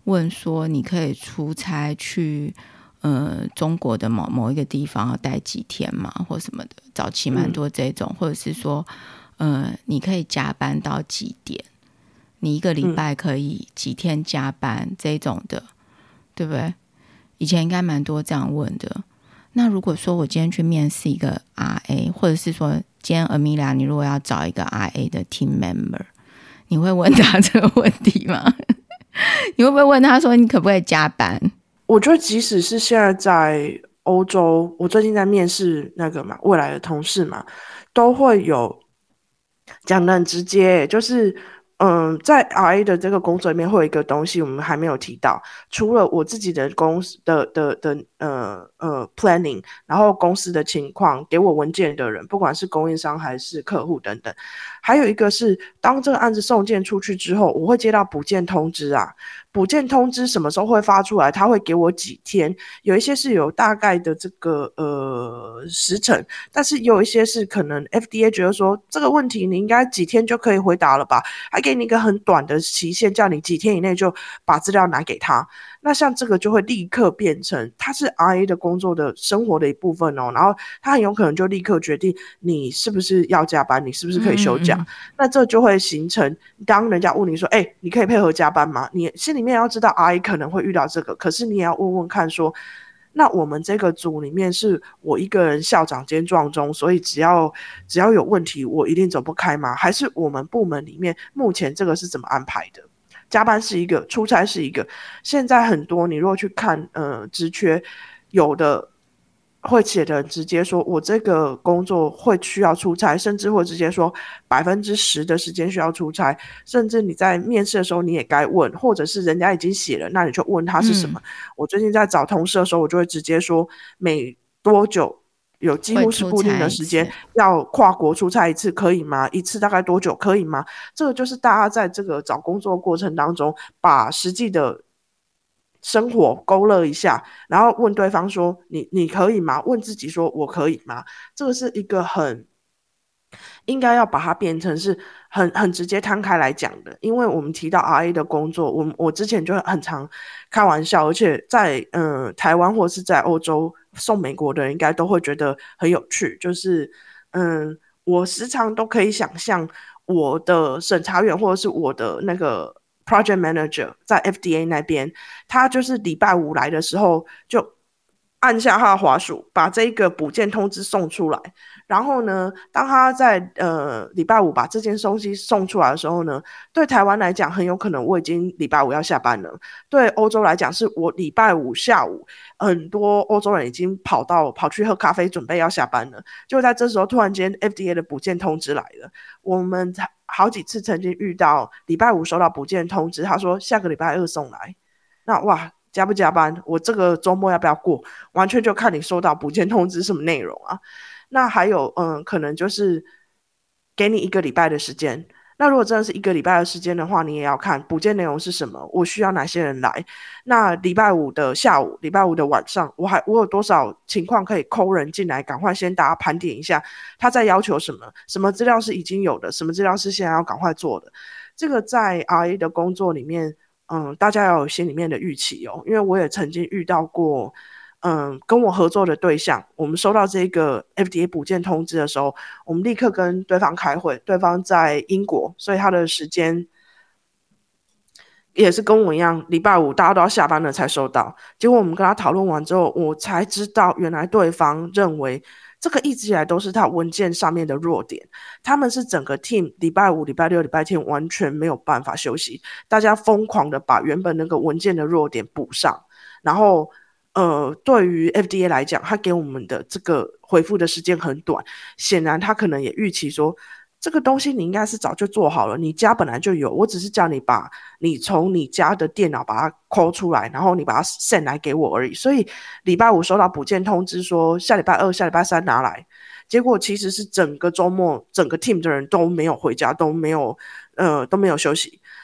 问说你可以出差去呃中国的某某一个地方要待几天嘛，或什么的，早期蛮多这种、嗯、或者是说呃你可以加班到几点，你一个礼拜可以几天加班、嗯、这种的，对不对？以前应该蛮多这样问的。那如果说我今天去面试一个 R A， 或者是说今天 Amelia 你如果要找一个 R A 的 team member， 你会问他这个问题吗？你会不会问他说你可不可以加班？ 我觉得即使是现在在欧洲，我最近在面试那个嘛未来的同事嘛，都会有讲得很直接，就是嗯，在 R A 的这个工作里面会有一个东西我们还没有提到，除了我自己的公司的的的呃呃 planning， 然后公司的情况，给我文件的人，不管是供应商还是客户等等，还有一个是当这个案子送件出去之后，我会接到补件通知啊。补件通知什么时候会发出来？他会给我几天，有一些是有大概的这个呃时程，但是有一些是可能 F D A 觉得说这个问题你应该几天就可以回答了吧，还给你一个很短的期限，叫你几天以内就把资料拿给他。那像这个就会立刻变成它是 R A 的工作的生活的一部分哦，然后他很有可能就立刻决定你是不是要加班，你是不是可以休假。嗯嗯，那这就会形成当人家问你说哎、欸，你可以配合加班吗？你心里面要知道 R A 可能会遇到这个，可是你也要问问看说那我们这个组里面是我一个人校长兼撞钟，所以只要只要有问题我一定走不开吗？还是我们部门里面目前这个是怎么安排的？加班是一个，出差是一个。现在很多你如果去看呃职缺，有的会写的直接说我这个工作会需要出差，甚至会直接说百分之十的时间需要出差，甚至你在面试的时候你也该问，或者是人家已经写了，那你就问他是什么、嗯、我最近在找同事的时候，我就会直接说每多久有几乎是固定的时间要跨国出差一次可以吗？一次大概多久可以吗？这个就是大家在这个找工作过程当中把实际的生活勾勒一下，然后问对方说你你可以吗？问自己说我可以吗？这个是一个很应该要把它变成是很很直接摊开来讲的，因为我们提到 R A 的工作，我我之前就很常开玩笑，而且在嗯、呃、台湾或是在欧洲送美国的人应该都会觉得很有趣，就是嗯我时常都可以想象我的审查员或者是我的那个 project manager 在 F D A 那边，他就是礼拜五来的时候就按下他的滑鼠，把这个补件通知送出来。然后呢，当他在呃礼拜五把这件东西送出来的时候呢，对台湾来讲很有可能我已经礼拜五要下班了，对欧洲来讲是我礼拜五下午很多欧洲人已经跑到跑去喝咖啡准备要下班了，就在这时候突然间 F D A 的补件通知来了。我们好几次曾经遇到礼拜五收到补件通知，他说下个礼拜二送来，那哇加不加班，我这个周末要不要过，完全就看你收到补件通知什么内容啊。那还有嗯，可能就是给你一个礼拜的时间，那如果真的是一个礼拜的时间的话，你也要看补件内容是什么，我需要哪些人来，那礼拜五的下午礼拜五的晚上我还我有多少情况可以扣人进来，赶快先大家盘点一下他在要求什么，什么资料是已经有的，什么资料是现在要赶快做的。这个在 R A 的工作里面嗯，大家要有心里面的预期哦，因为我也曾经遇到过嗯，跟我合作的对象，我们收到这个 F D A 补件通知的时候，我们立刻跟对方开会，对方在英国，所以他的时间也是跟我一样，礼拜五大家都要下班了才收到。结果我们跟他讨论完之后，我才知道原来对方认为这个一直以来都是他文件上面的弱点，他们是整个 team 礼拜五礼拜六礼拜天完全没有办法休息，大家疯狂的把原本那个文件的弱点补上，然后呃，对于 F D A 来讲，他给我们的这个回复的时间很短，显然他可能也预期说这个东西你应该是早就做好了，你家本来就有，我只是叫你把你从你家的电脑把它抠出来，然后你把它 send 来给我而已。所以礼拜五收到补件通知说下礼拜二下礼拜三拿来，结果其实是整个周末整个 team 的人都没有回家，都没有呃都没有休息，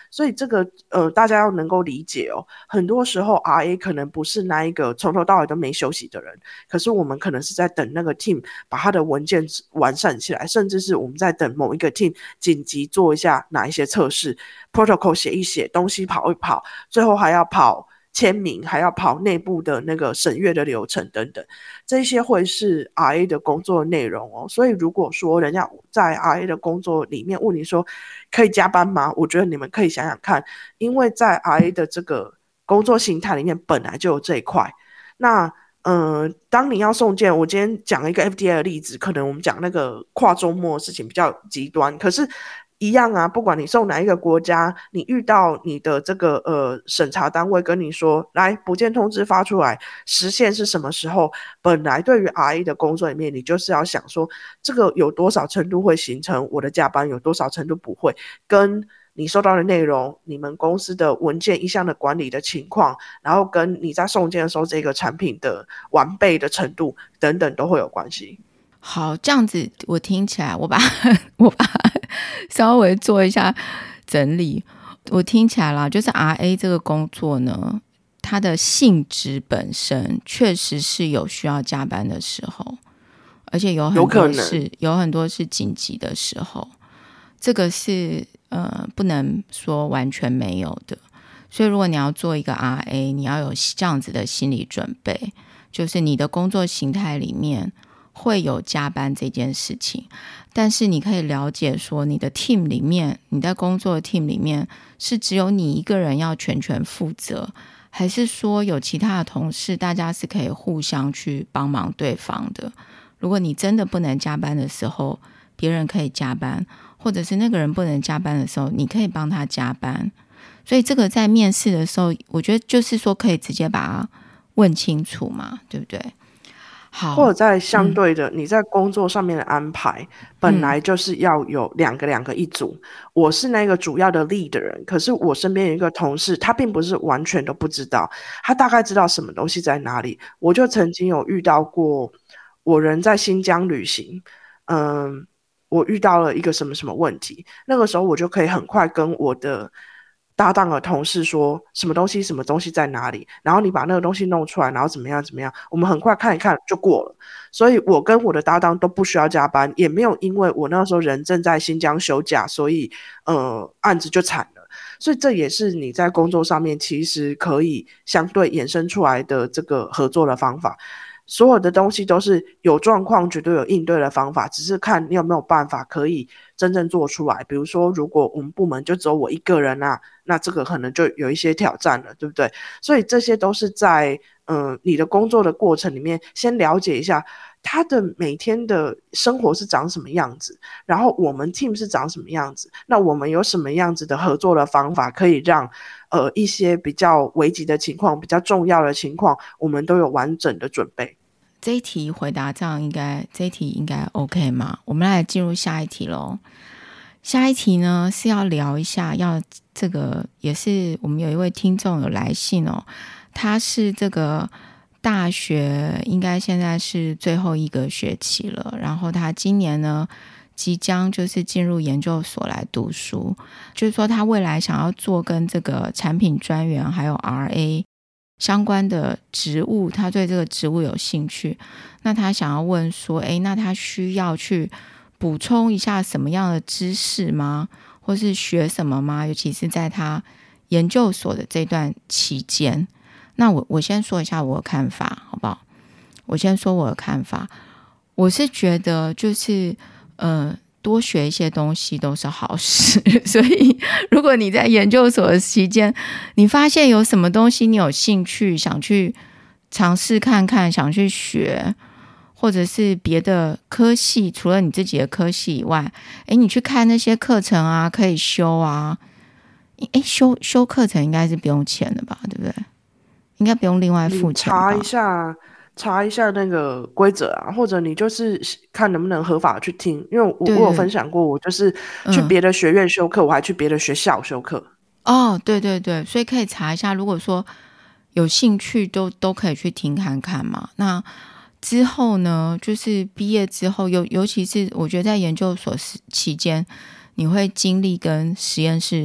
所以这个呃，大家要能够理解哦。很多时候 R A 可能不是那一个从头到尾都没休息的人，可是我们可能是在等那个 team 把他的文件完善起来，甚至是我们在等某一个 team 紧急做一下哪一些测试 protocol 写一写，东西跑一跑，最后还要跑签名，还要跑内部的那个审阅的流程等等，这些会是 R A 的工作内容哦。所以如果说人家在 R A 的工作里面问你说可以加班吗？我觉得你们可以想想看，因为在 R A 的这个工作形态里面本来就有这一块。那呃，当你要送件，我今天讲一个 F D A 的例子，可能我们讲那个跨周末的事情比较极端，可是一样啊，不管你送哪一个国家，你遇到你的这个呃审查单位跟你说，来补件通知发出来，时限是什么时候？本来对于 R A 的工作里面，你就是要想说，这个有多少程度会形成我的加班，有多少程度不会，跟你收到的内容，你们公司的文件一项的管理的情况，然后跟你在送件的时候这个产品的完备的程度等等都会有关系。 好，这样子我听起来，我把我把稍微做一下整理。我听起来啦，就是 R A 这个工作呢，它的性质本身确实是有需要加班的时候，而且有很多是 有, 有很多是紧急的时候，这个是呃不能说完全没有的。所以如果你要做一个 R A， 你要有这样子的心理准备，就是你的工作形态里面会有加班这件事情，但是你可以了解说你的 team 里面，你在工作的 team 里面是只有你一个人要全权负责，还是说有其他的同事大家是可以互相去帮忙对方的。如果你真的不能加班的时候，别人可以加班，或者是那个人不能加班的时候，你可以帮他加班。所以这个在面试的时候，我觉得就是说可以直接把它问清楚嘛，对不对？好， 或者在相对的、嗯、你在工作上面的安排本来就是要有两个两个一组、嗯、我是那个主要的 lead 的人，可是我身边有一个同事，他并不是完全都不知道，他大概知道什么东西在哪里。我就曾经有遇到过，我人在新疆旅行，嗯，我遇到了一个什么什么问题，那个时候我就可以很快跟我的搭档的同事说什么东西什么东西在哪里，然后你把那个东西弄出来，然后怎么样怎么样，我们很快看一看就过了。所以我跟我的搭档都不需要加班，也没有因为我那时候人正在新疆休假，所以呃案子就惨了。所以这也是你在工作上面其实可以相对衍生出来的这个合作的方法。所有的东西都是有状况绝对有应对的方法，只是看你有没有办法可以真正做出来。比如说如果我们部门就只有我一个人啊，那这个可能就有一些挑战了，对不对？所以这些都是在嗯、呃、你的工作的过程里面先了解一下他的每天的生活是长什么样子，然后我们 team 是长什么样子，那我们有什么样子的合作的方法可以让呃一些比较危急的情况，比较重要的情况我们都有完整的准备。 这一题回答这样应该这一题应该 OK 吗？我们来进入下一题咯。下一题呢是要聊一下，要这个也是我们有一位听众有来信哦，他是这个大学应该现在是最后一个学期了，然后他今年呢即将就是进入研究所来读书，就是说他未来想要做跟这个产品专员还有 R A 相关的职务，他对这个职务有兴趣。那他想要问说，诶，那他需要去补充一下什么样的知识吗？或是学什么吗？尤其是在他研究所的这段期间。那我我先说一下我的看法好不好？我先说我的看法，我是觉得就是呃多学一些东西都是好事，所以如果你在研究所的期间你发现有什么东西你有兴趣想去尝试看看，想去学，或者是别的科系，除了你自己的科系以外，诶你去看那些课程啊，可以修啊。诶修修课程应该是不用钱的吧，对不对？应该不用另外付钱吧？ 查一下查一下那个规则啊，或者你就是看能不能合法去听，因为 我, 我有分享过，我就是去别的学院修课、嗯、我还去别的学校修课。 哦，对对对，所以可以查一下，如果说有兴趣都都可以去听看看嘛。那之后呢，就是毕业之后，尤尤其是我觉得在研究所期间，你会经历跟实验室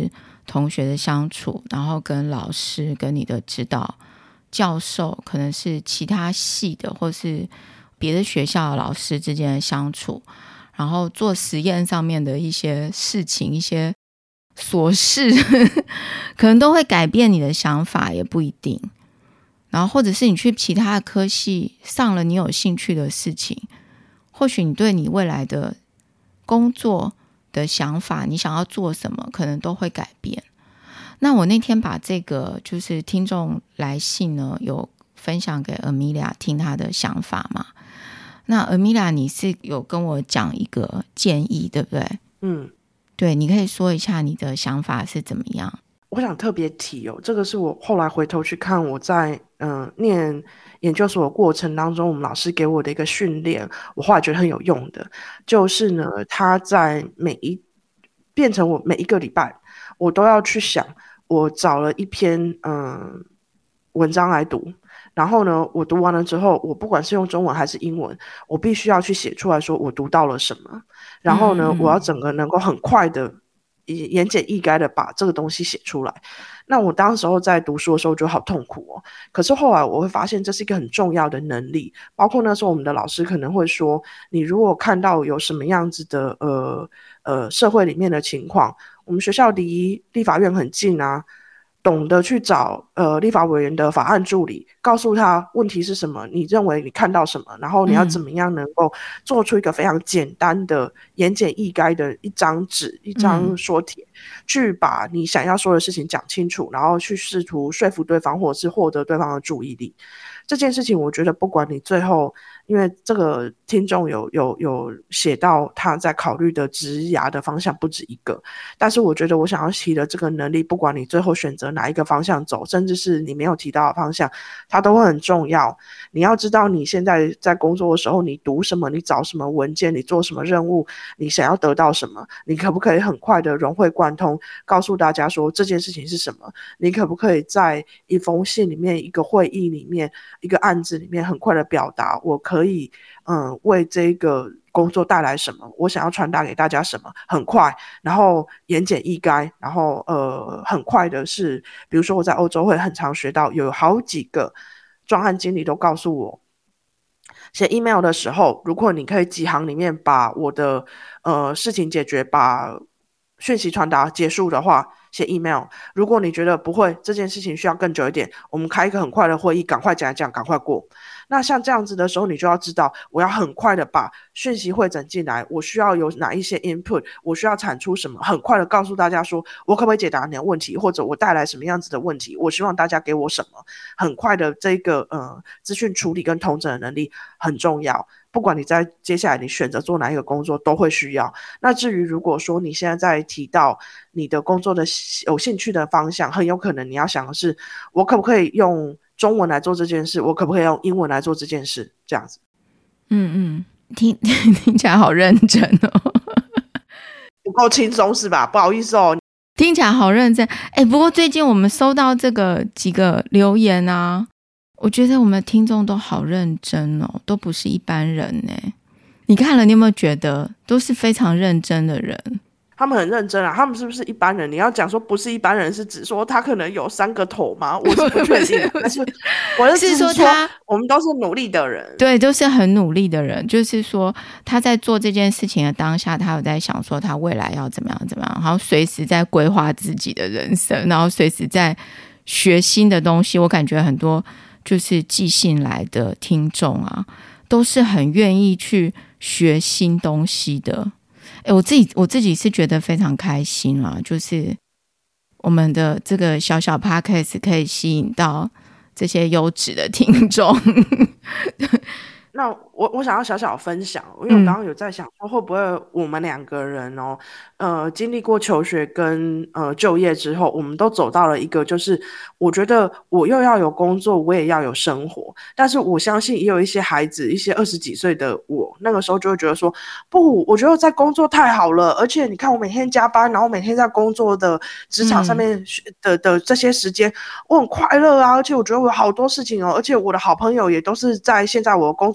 同学的相处，然后跟老师跟你的指导教授，可能是其他系的或是别的学校的老师之间的相处，然后做实验上面的一些事情，一些琐事可能都会改变你的想法，也不一定。然后或者是你去其他的科系上了你有兴趣的事情，或许你对你未来的工作的想法，你想要做什么，可能都会改变。那我那天把这个就是听众来信呢，有分享给 Amelia 听她的想法嘛。那 Amelia 你是有跟我讲一个建议对不对？ 嗯， 对，你可以说一下你的想法是怎么样。 我想特别提哦，这个是我后来回头去看我在嗯、呃、念研究所的过程当中，我们老师给我的一个训练，我后来觉得很有用的，就是呢，他在每一变成我每一个礼拜，我都要去想，我找了一篇嗯、呃、文章来读，然后呢，我读完了之后，我不管是用中文还是英文，我必须要去写出来说我读到了什么，然后呢， 嗯嗯我要整个能够很快的言简意赅的把这个东西写出来。那我当时候在读书的时候就好痛苦哦，可是后来我会发现这是一个很重要的能力，包括那时候我们的老师可能会说，你如果看到有什么样子的呃呃社会里面的情况，我们学校离立法院很近啊，懂得去找呃立法委员的法案助理，告诉他问题是什么，你认为你看到什么，然后你要怎么样能够做出一个非常简单的言简意赅的一张纸一张说帖、嗯、去把你想要说的事情讲清楚，然后去试图说服对方或者是获得对方的注意力。这件事情我觉得不管你最后，因为这个听众有有有写到他在考虑的职涯的方向不止一个，但是我觉得我想要提的这个能力，不管你最后选择哪一个方向走，甚至是你没有提到的方向，它都会很重要。你要知道你现在在工作的时候，你读什么，你找什么文件，你做什么任务，你想要得到什么，你可不可以很快的融会贯通告诉大家说这件事情是什么，你可不可以在一封信里面，一个会议里面，一个案子里面很快的表达我可以嗯为这个工作带来什么，我想要传达给大家什么，很快，然后言简意赅，然后呃很快的是，比如说我在欧洲会很常学到，有好几个专案经理都告诉我，写 email 的时候，如果你可以几行里面把我的呃事情解决，把讯息传达结束的话，写 email。如果你觉得不会，这件事情需要更久一点，我们开一个很快的会议，赶快讲一讲，赶快过。那像这样子的时候，你就要知道，我要很快的把讯息汇整进来，我需要有哪一些 input， 我需要产出什么，很快的告诉大家说，我可不可以解答你的问题，或者我带来什么样子的问题，我希望大家给我什么，很快的这个呃资讯处理跟统整的能力很重要。不管你在接下来你选择做哪一个工作都会需要。那至于如果说你现在在提到你的工作的有兴趣的方向，很有可能你要想的是，我可不可以用中文来做这件事，我可不可以用英文来做这件事，这样子。 嗯嗯，听听起来好认真哦。 不够轻松是吧？不好意思哦。 听起来好认真。哎，不过最近我们收到这个几个留言啊，我觉得我们的听众都好认真哦，都不是一般人耶。你看了你有没有觉得都是非常认真的人？ 他们很认真啊，他们是不是一般人？你要讲说不是一般人，是指说他可能有三个头吗？我是不确定，但是我是说他我们都是努力的人， 对，都是很努力的人。就是说他在做这件事情的当下，他有在想说他未来要怎么样怎么样，然后随时在规划自己的人生，然后随时在学新的东西。我感觉很多就是寄信来的听众啊，都是很愿意去学新东西的。欸、我自己我自己是觉得非常开心啦，就是我们的这个小小 podcast 可以吸引到这些优质的听众。 那我我想要小小分享，因为我刚刚有在想说，会不会我们两个人哦，呃，经历过求学跟呃就业之后，我们都走到了一个，就是我觉得我又要有工作，我也要有生活。但是我相信也有一些孩子，一些二十几岁的我，那个时候就会觉得说，不，我觉得在工作太好了，而且你看我每天加班，然后每天在工作的职场上面的、嗯、的这些时间，我很快乐啊，而且我觉得我有好多事情哦，而且我的好朋友也都是在现在我的工作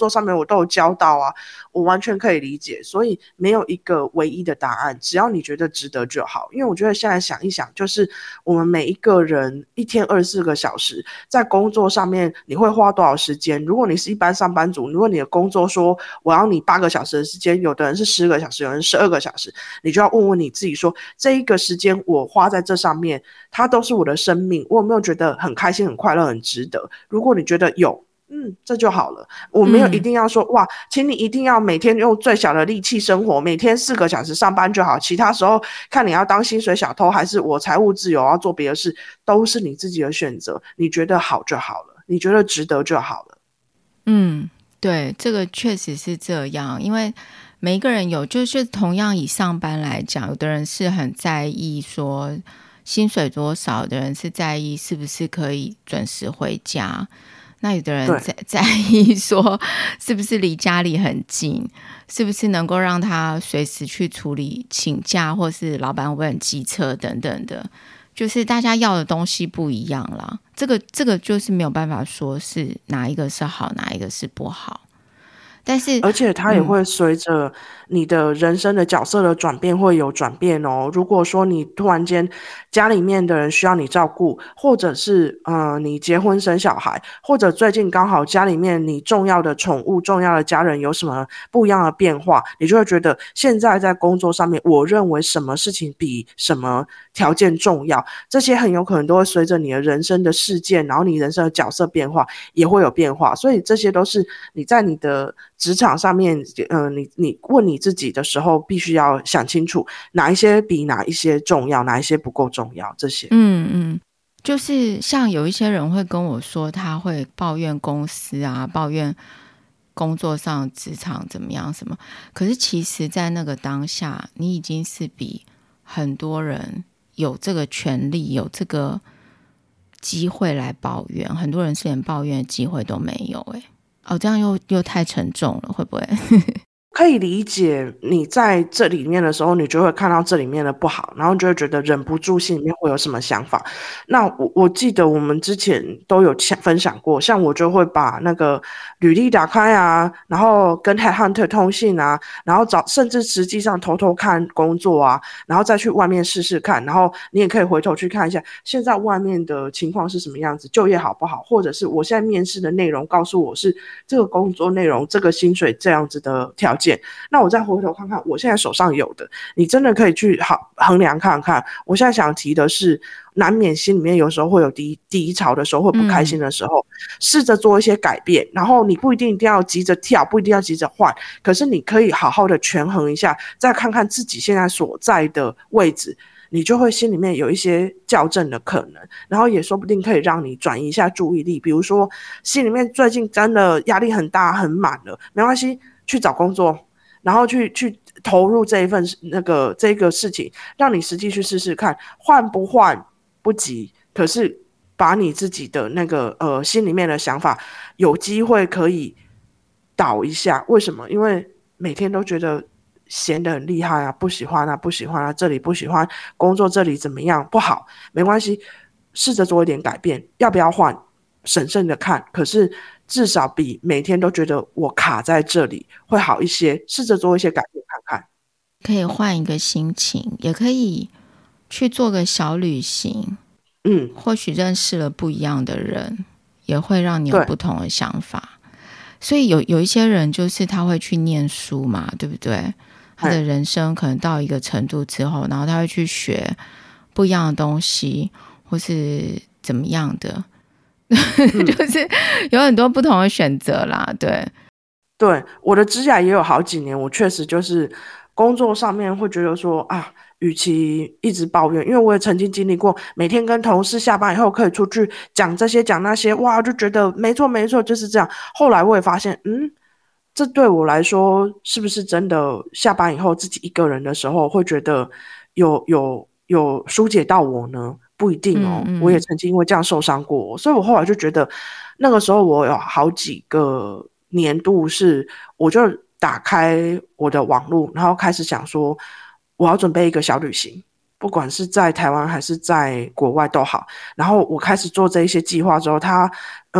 作上面我都有教到啊，我完全可以理解。所以没有一个唯一的答案，只要你觉得值得就好。因为我觉得现在想一想，就是我们每一个人一天二十四个小时在工作上面，你会花多少时间？如果你是一般上班族，如果你的工作说我要你八个小时的时间，有的人是十个小时，有人十二个小时，你就要问问你自己说，这一个时间我花在这上面，它都是我的生命，我有没有觉得很开心很快乐很值得？如果你觉得有，嗯，这就好了。我没有一定要说、嗯、哇，请你一定要每天用最小的力气生活，每天四个小时上班就好，其他时候看你要当薪水小偷还是我财务自由要做别的事，都是你自己的选择，你觉得好就好了，你觉得值得就好了。 嗯，对，这个确实是这样。因为每一个人有，就是同样以上班来讲，有的人是很在意说薪水多少，的人是在意是不是可以准时回家，那有的人 在, 在意说是不是离家里很近，是不是能够让他随时去处理请假，或是老板会不会很机车等等的，就是大家要的东西不一样啦。这个这个就是没有办法说是哪一个是好，哪一个是不好。但是而且它也会随着你的人生的角色的转变会有转变哦。如果说你突然间家里面的人需要你照顾，或者是呃你结婚生小孩，或者最近刚好家里面你重要的宠物重要的家人有什么不一样的变化，你就会觉得现在在工作上面我认为什么事情比什么条件重要，这些很有可能都会随着你的人生的事件，然后你人生的角色变化也会有变化。所以这些都是你在你的职场上面呃，你你问你自己的时候必须要想清楚哪一些比哪一些重要，哪一些不够重要，这些嗯嗯，就是像有一些人会跟我说他会抱怨公司啊，抱怨工作上职场怎么样什么，可是其实在那个当下你已经是比很多人有这个权利有这个机会来抱怨，很多人是连抱怨的机会都没有。欸哦，这样又又太沉重了，会不会？ 可以理解你在这里面的时候，你就会看到这里面的不好，然后就会觉得忍不住心里面会有什么想法。那我我记得我们之前都有分享过，像我就会把那个履历打开啊，然后跟 Headhunter 通信啊，然后找甚至实际上偷偷看工作啊，然后再去外面试试看，然后你也可以回头去看一下现在外面的情况是什么样子，就业好不好，或者是我现在面试的内容告诉我是这个工作内容这个薪水这样子的条件，那我再回头看看我现在手上有的，你真的可以去好衡量看看。我现在想提的是难免心里面有时候会有低低潮的时候，会不开心的时候，试着做一些改变，然后你不一定一定要急着跳，不一定要急着换，可是你可以好好的权衡一下，再看看自己现在所在的位置，你就会心里面有一些校正的可能，然后也说不定可以让你转移一下注意力。比如说心里面最近真的压力很大很满了，没关系，去找工作，然后去去投入这一份那个这个事情，让你实际去试试看，换不换不急，可是把你自己的那个呃心里面的想法有机会可以导一下。为什么？因为每天都觉得闲得很厉害啊，不喜欢啊不喜欢啊，这里不喜欢，工作这里怎么样不好，没关系，试着做一点改变，要不要换审慎的看，可是至少比每天都觉得我卡在这里会好一些，试着做一些改变看看。 可以换一个心情，也可以去做个小旅行， 嗯， 或许认识了不一样的人，也会让你有不同的想法。所以有有一些人就是他会去念书嘛，对不对？他的人生可能到一个程度之后，然后他会去学不一样的东西，或是怎么样的，嗯、就是有很多不同的选择啦。对， 对，我的职涯也有好几年，我确实就是工作上面会觉得说啊，与其一直抱怨，因为我也曾经经历过，每天跟同事下班以后可以出去讲这些讲那些，哇，就觉得没错没错就是这样。后来我也发现，嗯，这对我来说是不是真的下班以后自己一个人的时候会觉得有有有疏解到我呢？不一定哦，嗯嗯，我也曾经因为这样受伤过，所以我后来就觉得那个时候我有好几个年度是我就打开我的网络，然后开始想说我要准备一个小旅行，不管是在台湾还是在国外都好，然后我开始做这一些计划之后，它呃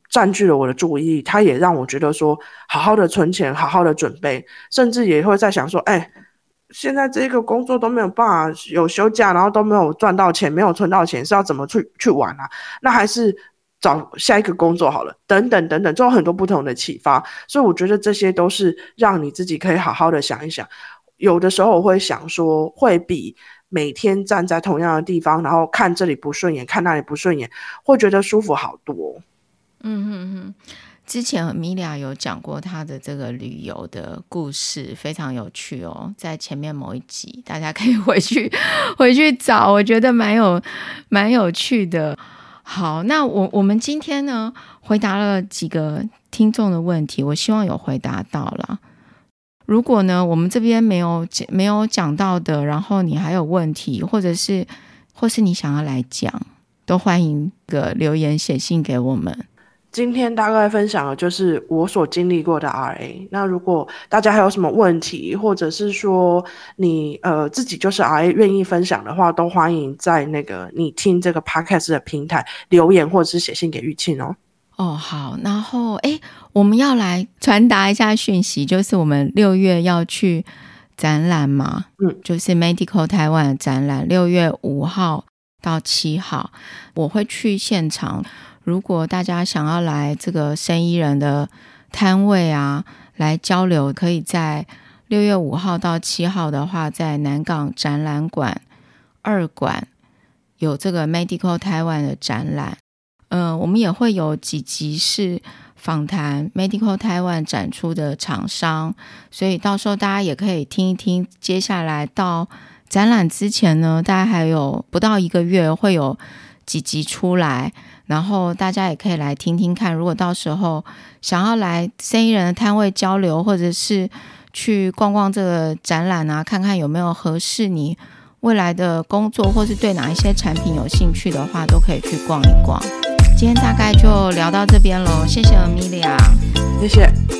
占据了我的注意力，它也让我觉得说好好的存钱，好好的准备，甚至也会在想说，哎，现在这个工作都没有办法有休假，然后都没有赚到钱，没有存到钱，是要怎么去去玩啊？那还是找下一个工作好了，等等等等，就有很多不同的启发。所以我觉得这些都是让你自己可以好好的想一想。有的时候我会想说，会比每天站在同样的地方，然后看这里不顺眼，看那里不顺眼，会觉得舒服好多。 嗯哼哼，之前米莉亚有讲过她的这个旅游的故事，非常有趣哦，在前面某一集大家可以回去回去找，我觉得蛮有蛮有趣的。好，那我我们今天呢回答了几个听众的问题，我希望有回答到了。如果呢我们这边没有没有讲到的，然后你还有问题，或者是或是你想要来讲，都欢迎个留言写信给我们。 今天大概分享的就是我所经历过的 R A。 那如果大家还有什么问题，或者是说你呃自己就是 R A 愿意分享的话，都欢迎在那个你听这个 podcast 的平台留言，或者是写信给玉庆哦。 哦，好，然后诶我们要来传达一下讯息，就是我们六月要去展览嘛， 嗯， 就是 Medical Taiwan 的展览，六月五号到七号，我会去现场。如果大家想要来这个生医人的摊位啊，来交流，可以在六月五号到七号的话，在南港展览馆二馆有这个 Medical Taiwan 的展览。呃，我们也会有几集是访谈 Medical Taiwan 展出的厂商，所以到时候大家也可以听一听。接下来到展览之前呢，大概还有不到一个月会有几集出来，然后大家也可以来听听看。如果到时候想要来生意人的摊位交流，或者是去逛逛这个展览啊，看看有没有合适你未来的工作，或是对哪一些产品有兴趣的话，都可以去逛一逛。今天大概就聊到这边咯，谢谢 Amelia， 谢谢。